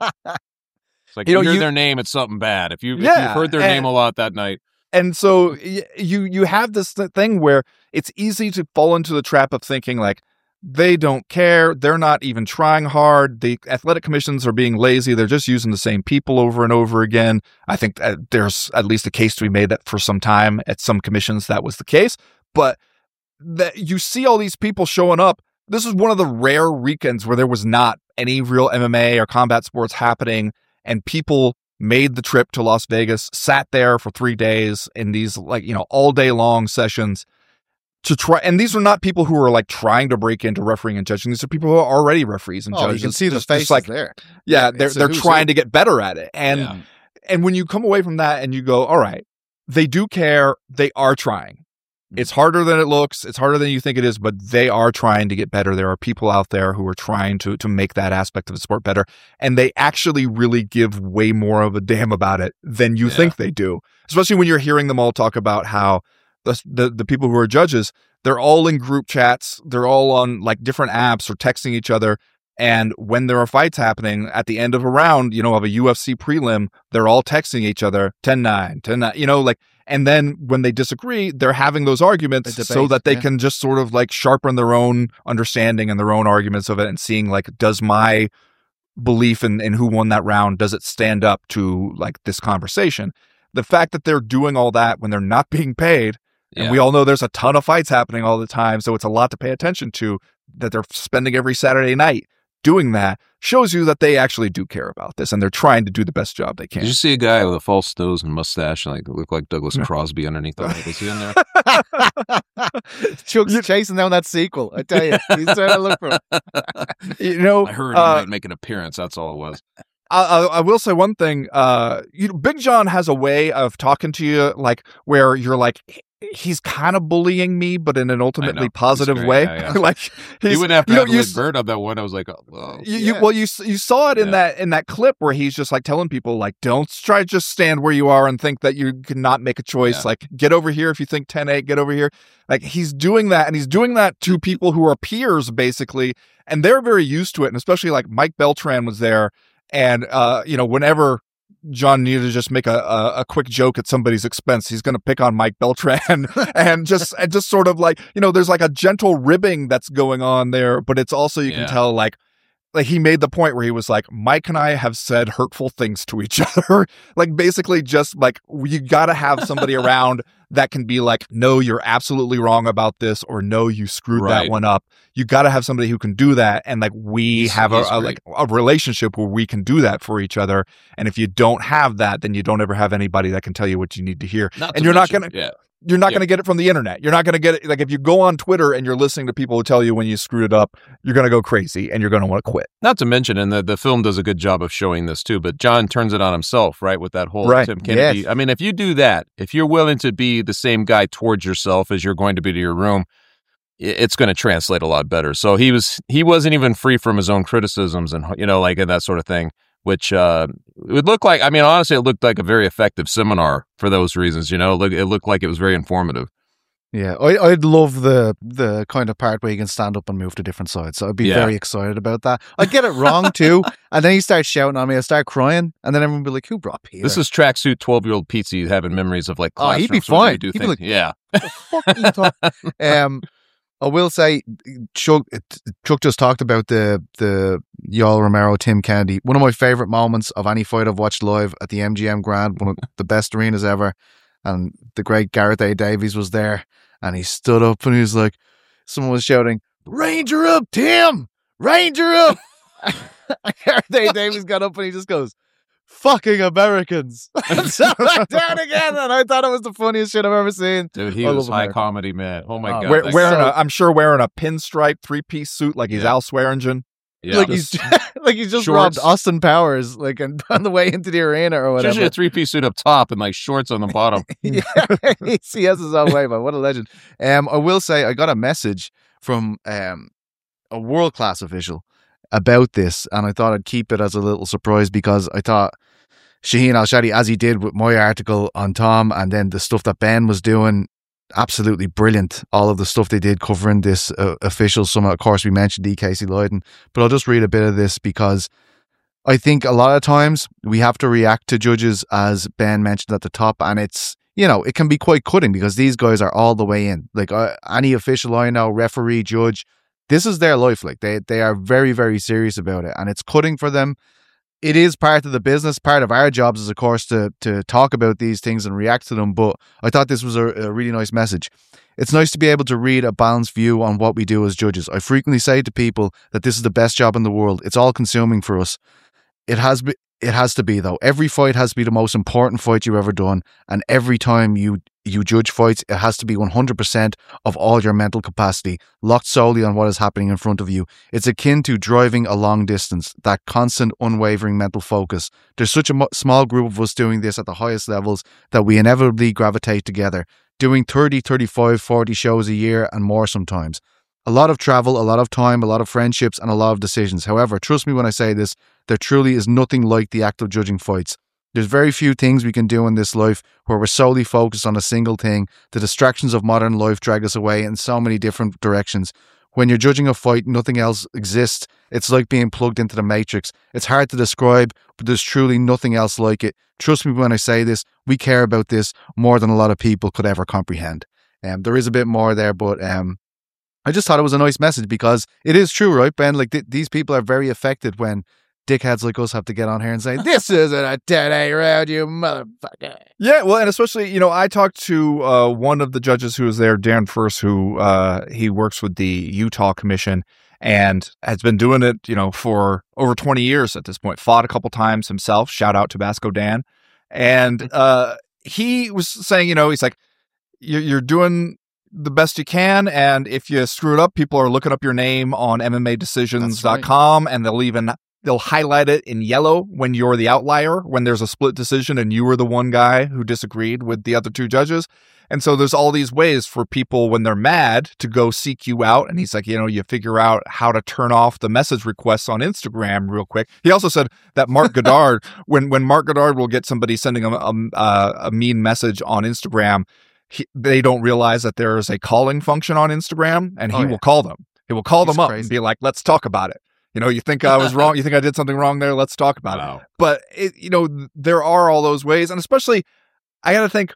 It's like You you, know, hear you- their name, it's something bad. If you if Yeah, you've heard their and- name a lot that night, And so y- you you have this th- thing where it's easy to fall into the trap of thinking like they don't care, they're not even trying hard. The athletic commissions are being lazy. They're just using the same people over and over again. I think that there's at least a case to be made that for some time at some commissions that was the case. But that you see all these people showing up. This is one of the rare weekends where there was not any real M M A or combat sports happening, and people made the trip to Las Vegas, sat there for three days in these like, you know, all day long sessions to try. And these are not people who are like trying to break into refereeing and judging. These are people who are already referees and Oh, you judges. can see the Just- just faces like, there. yeah, Yeah, they're, it's a they're who's trying who. to get better at it. And, Yeah. and when you come away from that and you go, all right, they do care. They are trying. It's harder than it looks. It's harder than you think it is, but they are trying to get better. There are people out there who are trying to to make that aspect of the sport better, and they actually really give way more of a damn about it than you Yeah. think they do. Especially when you're hearing them all talk about how the, the the people who are judges, they're all in group chats, they're all on like different apps or texting each other. And when there are fights happening at the end of a round, you know, of a U F C prelim, they're all texting each other ten nine, ten nine, you know, like, and then when they disagree, they're having those arguments They so debate, that they yeah. can just sort of like sharpen their own understanding and their own arguments of it and seeing like, does my belief in, in who won that round, does it stand up to like this conversation? The fact that they're doing all that when they're not being paid, and Yeah. we all know there's a ton of fights happening all the time, so it's a lot to pay attention to, that they're spending every Saturday night doing that shows you that they actually do care about this and they're trying to do the best job they can. Did you see a guy with a false nose and mustache and like look like Douglas Crosby underneath that? Was he in there? Chuck's chasing down that sequel. I tell you, he's trying to look for him. You know, I heard he uh, might make an appearance. That's all it was. I, I, I will say one thing. Uh, you know, Big John has a way of talking to you, like where you're like, he's kind of bullying me, but in an ultimately positive great. way. Yeah, yeah. Like He he's, wouldn't have to you know, have you a s- bird on that one. I was like, oh, whoa. You, you, well, you you saw it in Yeah. that in that clip where he's just like telling people like, don't try to just stand where you are and think that you cannot make a choice. Yeah. Like, get over here if you think ten eight. Get over here. Like he's doing that, and he's doing that to people who are peers basically, and they're very used to it. And especially like Mike Beltran was there, and uh, you know, whenever John needed to just make a, a, a quick joke at somebody's expense, he's going to pick on Mike Beltran and just and just sort of like, you know, there's like a gentle ribbing that's going on there, but it's also, you Yeah. can tell like, like he made the point where he was like, Mike and I have said hurtful things to each other. Like basically just like, you got to have somebody around that can be like, no, you're absolutely wrong about this, or no, you screwed Right. that one up. You got to have somebody who can do that. And like, we He's- have a, he's a great. like a relationship where we can do that for each other. And if you don't have that, then you don't ever have anybody that can tell you what you need to hear. Not and to you're mention- not going to, Yeah. you're not Yeah. going to get it from the internet. You're not going to get it. Like if you go on Twitter and you're listening to people who tell you when you screwed it up, you're going to go crazy and you're going to want to quit. Not to mention, and the, the film does a good job of showing this too, but John turns it on himself, right? With that whole Right. Tim Kennedy. Yes. I mean, if you do that, if you're willing to be the same guy towards yourself as you're going to be to your room, i- it's going to translate a lot better. So he was, he wasn't even free from his own criticisms and, you know, like and that sort of thing, which uh, it would look like, I mean, honestly, it looked like a very effective seminar for those reasons, you know, Look, it looked like it was very informative. Yeah, I, I'd love the the kind of part where you can stand up and move to different sides. So I'd be Yeah. very excited about that. I get it wrong too, and then he starts shouting on me. I start crying, and then everyone will be like, "Who brought Peter?" This is tracksuit twelve-year-old Pizzi having memories of like Oh, he'd be classrooms where they fine. do He'd be things. like- yeah. Fuck you talk- um, I will say, Chuck, Chuck just talked about the the Yoel Romero Tim Kennedy. One of my favorite moments of any fight I've watched live at the M G M Grand, one of the best arenas ever, and the great Gareth A. Davies was there, and he stood up and he was like, someone was shouting, "Ranger up, Tim! Ranger up!" Gareth A. Davies got up and he just goes, "Fucking Americans!" And so back down again, and I thought it was the funniest shit I've ever seen. Dude, he I was love high America. comedy, man. Oh my Uh, god. Wear, that- wearing so- a, I'm sure wearing a pinstripe three piece suit like he's Yeah. Al Swearingen. yeah. Like he's like he's just Shorts. robbed Austin Powers, like and on the way into the arena or It's usually whatever. a three piece suit up top and like shorts on the bottom. Yeah, he's- he has his own way, man. What a legend. Um, I will say I got a message from um a world class official about this, and I thought I'd keep it as a little surprise because I thought Shaheen Al Shadi, as he did with my article on Tom, and then the stuff that Ben was doing, absolutely brilliant. All of the stuff they did covering this uh, official summit. Of course, we mentioned E. Casey Lydon, but I'll just read a bit of this because I think a lot of times we have to react to judges, as Ben mentioned at the top, and it's, you know, it can be quite cutting because these guys are all the way in. Like uh, any official I know, referee, judge, this is their life. Like they they are very, very serious about it, and it's cutting for them. It is part of the business. Part of our jobs is, of course, to to talk about these things and react to them. But I thought this was a, a really nice message. It's nice to be able to read a balanced view on what we do as judges. I frequently say to people that this is the best job in the world. It's all consuming for us. It has be, it has to be though. Every fight has to be the most important fight you've ever done, and every time you you judge fights, it has to be one hundred percent of all your mental capacity, locked solely on what is happening in front of you. It's akin to driving a long distance, that constant, unwavering mental focus. There's such a mo- small group of us doing this at the highest levels that we inevitably gravitate together, doing thirty, thirty-five, forty shows a year and more sometimes. A lot of travel, a lot of time, a lot of friendships, and a lot of decisions. However, trust me when I say this, there truly is nothing like the act of judging fights. There's very few things we can do in this life where we're solely focused on a single thing. The distractions of modern life drag us away in so many different directions. When you're judging a fight, nothing else exists. It's like being plugged into the matrix. It's hard to describe, but there's truly nothing else like it. Trust me when I say this, we care about this more than a lot of people could ever comprehend. Um, there is a bit more there, but um, I just thought it was a nice message because it is true, right, Ben? Like th- these people are very affected when dickheads like us have to get on here and say, "This isn't a ten eight round, you motherfucker." Yeah, well, and especially, you know, I talked to uh, one of the judges who was there, Dan First, who uh, he works with the Utah Commission, and has been doing it, you know, for over twenty years at this point. Fought a couple times himself. Shout out Tabasco Dan. And uh, he was saying, you know, he's like, you're, you're doing the best you can, and if you screw it up, people are looking up your name on M M A decisions dot com, right. and they'll even they'll highlight it in yellow when you're the outlier, when there's a split decision and you were the one guy who disagreed with the other two judges. And so there's all these ways for people when they're mad to go seek you out. And he's like, you know, you figure out how to turn off the message requests on Instagram real quick. He also said that Mark Goddard, when when Mark Goddard will get somebody sending a, a, a mean message on Instagram, He, they don't realize that there is a calling function on Instagram, and he oh, yeah. will call them. He will call He's them up crazy. and be like, let's talk about it. You know, you think I was wrong? You think I did something wrong there? Let's talk about wow. it. But, it, you know, there are all those ways. And especially, I got to think,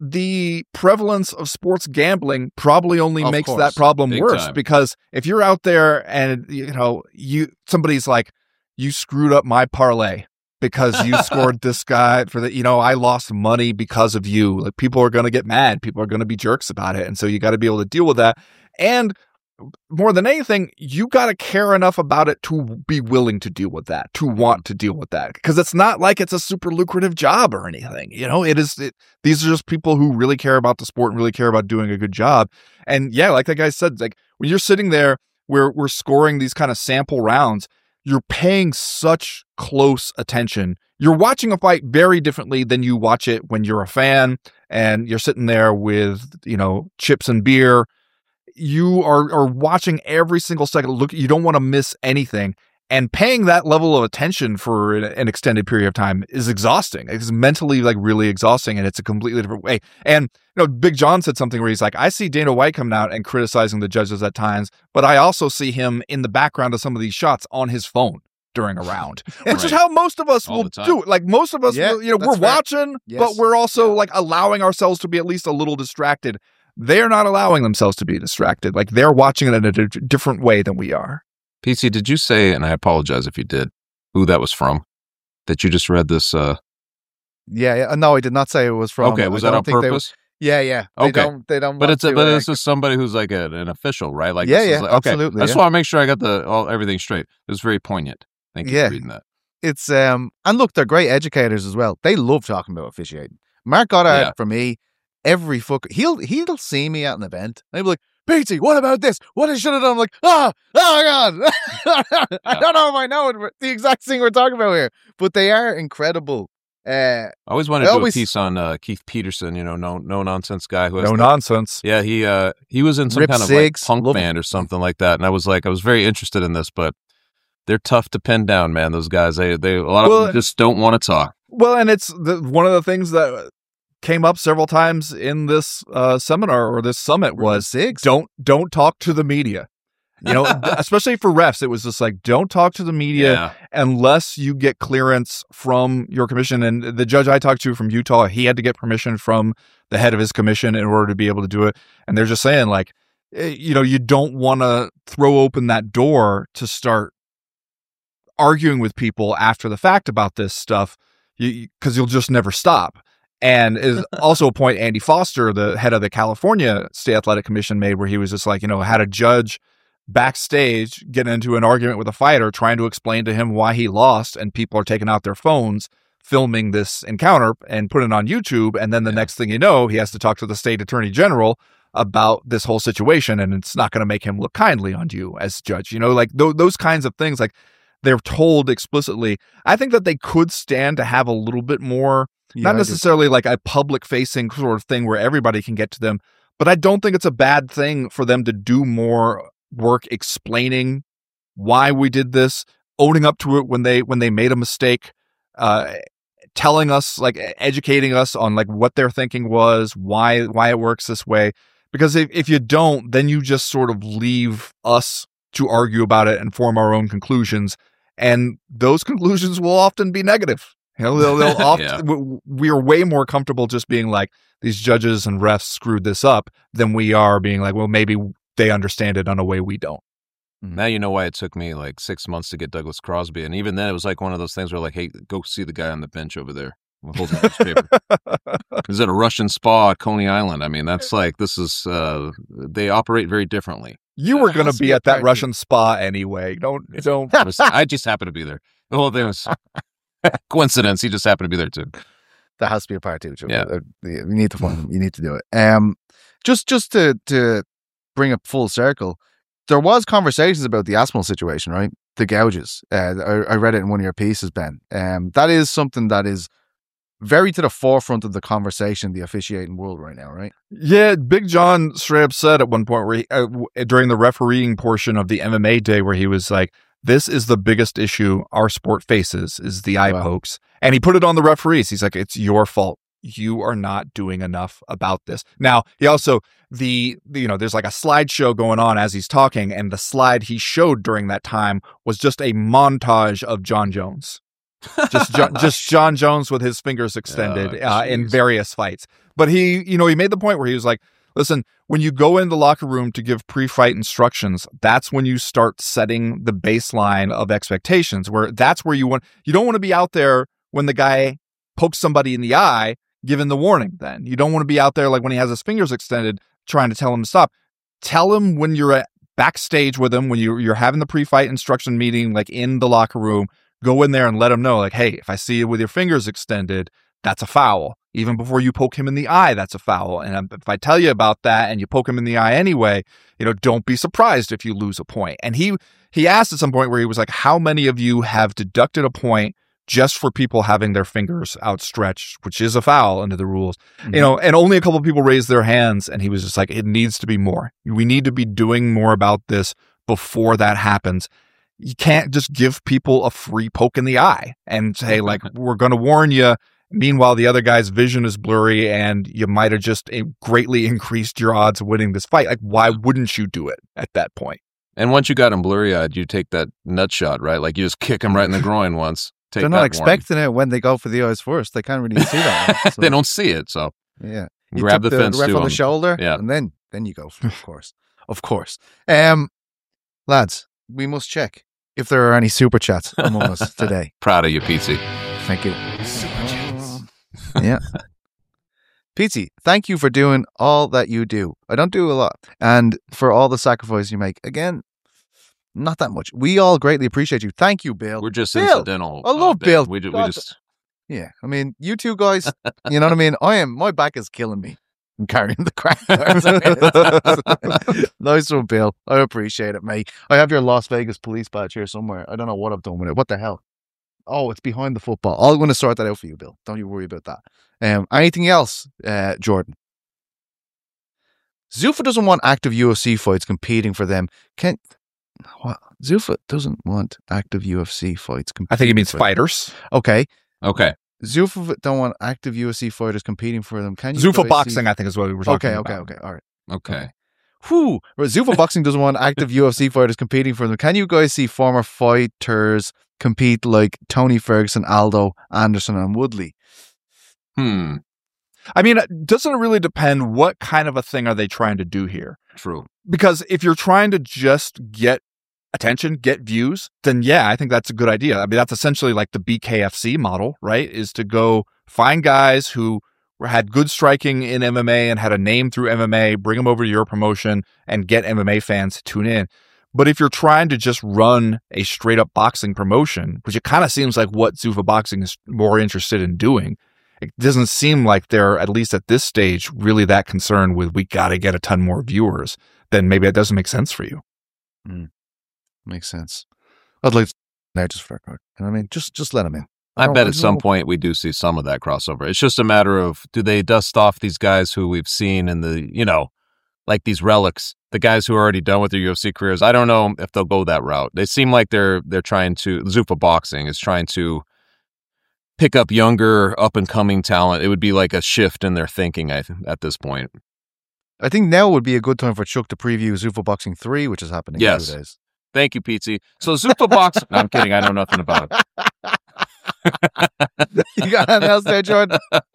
the prevalence of sports gambling probably only of makes course. that problem Big worse. Time. Because if you're out there and, you know, you somebody's like, you screwed up my parlay because you scored this guy for the, you know, I lost money because of you. Like, people are going to get mad. People are going to be jerks about it. And so you got to be able to deal with that. And more than anything, you got to care enough about it to be willing to deal with that, to want to deal with that. Because it's not like it's a super lucrative job or anything. You know, it is, it, these are just people who really care about the sport and really care about doing a good job. And yeah, like that guy said, like when you're sitting there, where we're scoring these kind of sample rounds, you're paying such close attention. You're watching a fight very differently than you watch it when you're a fan and you're sitting there with, you know, chips and beer. You are, are watching every single second. Look, you don't want to miss anything. And paying that level of attention for an extended period of time is exhausting. It's mentally like really exhausting, and it's a completely different way. And, you know, Big John said something where he's like, I see Dana White coming out and criticizing the judges at times, but I also see him in the background of some of these shots on his phone during a round, which right. is how most of us All will do it. Like most of us, yeah, will, you know, we're fair. watching, yes. but we're also like allowing ourselves to be at least a little distracted. They're not allowing themselves to be distracted. Like they're watching it in a d- different way than we are. P C, did you say, and I apologize if you did, who that was from? That you just read this? Uh... Yeah, yeah. No, I did not say it was from. Okay, was that on purpose? They, yeah, yeah. They okay. Don't, they don't. But it's a, to, but uh, this is somebody who's like a, an official, right? Like yeah, this yeah, is like, okay. absolutely. I just yeah. want to make sure I got the all everything straight. It was very poignant. Thank you yeah. for reading that. It's um, and look, they're great educators as well. They love talking about officiating. Mark Goddard, yeah. for me, every fuck, he'll he'll see me at an event. And he'll be like, Petey, what about this? What I should have done? I'm like, ah, oh my God. I don't know if I know it, the exact thing we're talking about here, but they are incredible. Uh, I always wanted to do always, a piece on uh, Keith Peterson, you know, no no nonsense guy who has no the, nonsense. Yeah, he uh, he was in some Rip kind of Sigs, like punk band or something like that, and I was like, I was very interested in this, but they're tough to pin down, man. Those guys, they they a lot well, of them just don't want to talk. Well, and it's the, one of the things that came up several times in this uh, seminar or this summit was Sigs. don't don't talk to the media. You know, especially for refs, it was just like, don't talk to the media yeah. unless you get clearance from your commission. And the judge I talked to from Utah, he had to get permission from the head of his commission in order to be able to do it. And they're just saying, like, you know, you don't want to throw open that door to start arguing with people after the fact about this stuff, because you, you'll just never stop. And is also a point Andy Foster, the head of the California State Athletic Commission, made, where he was just like, you know, had a judge backstage get into an argument with a fighter trying to explain to him why he lost, and people are taking out their phones filming this encounter and putting it on YouTube, and then the yeah. next thing you know, he has to talk to the state attorney general about this whole situation, and it's not going to make him look kindly on you as judge. You know, like th- those kinds of things, like they're told explicitly. I think that they could stand to have a little bit more, yeah, not necessarily like a public facing sort of thing where everybody can get to them, but I don't think it's a bad thing for them to do more work explaining why we did this, owning up to it when they when they made a mistake, uh, telling us, like educating us on like what their thinking was, why why it works this way. Because if, if you don't, then you just sort of leave us to argue about it and form our own conclusions, and those conclusions will often be negative. You know, they'll, they'll often yeah. we are way more comfortable just being like, these judges and refs screwed this up, than we are being like, well, maybe they understand it in a way we don't. Now you know why it took me like six months to get Douglas Crosby. And even then it was like one of those things where like, hey, go see the guy on the bench over there. Hold the newspaper. Is it a Russian spa at Coney Island? I mean, that's like, this is, uh, they operate very differently. You were going to Hospier be at that party. Russian spa anyway. Don't don't. I was- I just happened to be there. The whole thing was coincidence. He just happened to be there too. There has to be a part two. Joe. Yeah. Uh, You need to find them. You need to do it. Um, just just to to bring it full circle, there was conversations about the Aspinall situation, right? The gouges. Uh, I, I read it in one of your pieces, Ben. Um, that is something that is very to the forefront of the conversation, in the officiating world right now, right? Yeah, Big John straight up said at one point where he, uh, w- during the refereeing portion of the M M A day, where he was like, "This is the biggest issue our sport faces is the eye Wow. pokes," and he put it on the referees. He's like, "It's your fault. You are not doing enough about this." Now, he also the the, you know there's like a slideshow going on as he's talking, and the slide he showed during that time was just a montage of John Jones. just jo- just John Jones with his fingers extended Oh, uh, in jeez. various fights. But he, you know, he made the point where he was like, "Listen, when you go in the locker room to give pre-fight instructions, that's when you start setting the baseline of expectations. Where that's where you want. You don't want to be out there when the guy pokes somebody in the eye, giving the warning. Then you don't want to be out there like when he has his fingers extended, trying to tell him to stop. Tell him when you're at backstage with him, when you're you're having the pre-fight instruction meeting, like in the locker room." Go in there and let him know, like, hey, if I see you with your fingers extended, that's a foul. Even before you poke him in the eye, that's a foul. And if I tell you about that and you poke him in the eye anyway, you know, don't be surprised if you lose a point. And he he asked at some point where he was like, how many of you have deducted a point just for people having their fingers outstretched, which is a foul under the rules? Mm-hmm. You know, and only a couple of people raised their hands, and he was just like, it needs to be more. We need to be doing more about this before that happens. You can't just give people a free poke in the eye and say, like, we're going to warn you. Meanwhile, the other guy's vision is blurry and you might have just uh, greatly increased your odds of winning this fight. Like, why wouldn't you do it at that point? And once you got him blurry eyed, you take that nut shot, right? Like you just kick him right in the groin once. Take They're not that expecting it when they go for the eyes first. They can't really see that. warning. one, so, They don't see it, so Yeah. grab the, took fence ref to on the him. shoulder, Yeah. and then then you go for it, of course, of course. Um, lads, we must check if there are any super chats among us today. Proud of you, Pizzy. Thank you. Super chats. Yeah. Pizzy, thank you for doing all that you do. I don't do a lot, and for all the sacrifice you make. Again, not that much. We all greatly appreciate you. Thank you, Bill. We're just Bill, incidental. I love uh, Bill. We, ju- we God, just Yeah, I mean, you two guys, you know what I mean? I am, my back is killing me. I'm carrying the crap. Nice one, Bill. I appreciate it, mate. I have your Las Vegas police badge here somewhere. I don't know what I've done with it. What the hell? Oh, it's behind the football. I'm going to sort that out for you, Bill. Don't you worry about that. Um, anything else, uh, Jordan? Zuffa doesn't want active U F C fights competing for them. Can what? Zuffa doesn't want active U F C fights competing. I think he means for fighters. Okay. okay. Zuffa don't want active U F C fighters competing for them. Can you Zuffa guys boxing, see- I think, is what we were talking Okay, about. okay, okay. All right. Okay. Whew. Right, Zuffa boxing doesn't want active U F C fighters competing for them. Can you guys see former fighters compete like Tony Ferguson, Aldo, Anderson, and Woodley? Hmm. I mean, doesn't it really depend what kind of a thing are they trying to do here? True. Because if you're trying to just get attention, get views, then yeah, I think that's a good idea. I mean, that's essentially like the B K F C model, right? Is to go find guys who had good striking in M M A and had a name through M M A, bring them over to your promotion and get M M A fans to tune in. But if you're trying to just run a straight up boxing promotion, which it kind of seems like what Zuffa Boxing is more interested in doing, it doesn't seem like they're, at least at this stage, really that concerned with we got to get a ton more viewers. Then maybe it doesn't make sense for you. Mm. Makes sense. I'd like to now just for that. You know what I mean? Just just let them in. I don't- bet I at some don't- point we do see some of that crossover. It's just a matter of, do they dust off these guys who we've seen in the, you know, like these relics, the guys who are already done with their U F C careers. I don't know if they'll go that route. They seem like they're they're trying to, Zuffa Boxing is trying to pick up younger, up and coming talent. It would be like a shift in their thinking, I think, at this point. I think now would be a good time for Chuck to preview Zuffa Boxing three, which is happening Yes. in two days. Thank you, Pizzy. So Zuffa Boxing, no, I'm kidding. I know nothing about it. You got anything else there, Jordan?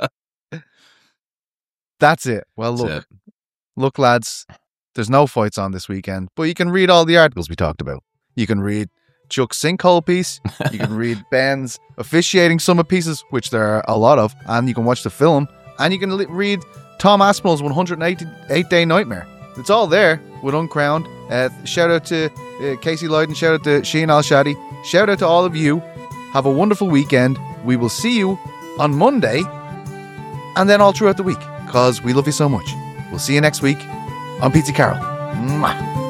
That's it. Well, That's look, it. look, lads, there's no fights on this weekend, but you can read all the articles we talked about. You can read Chuck's sinkhole piece. You can read Ben's officiating summit pieces, which there are a lot of, and you can watch the film, and you can li- read Tom Aspinall's one hundred eighty-eight day nightmare. It's all there with Uncrowned Uh, shout out to uh, Casey Lydon. Shout out to Sheen Al-Shadi. Shout out to all of you. Have a wonderful weekend. We will see you on Monday and then all throughout the week because we love you so much. We'll see you next week on Pizza Carol. Mwah.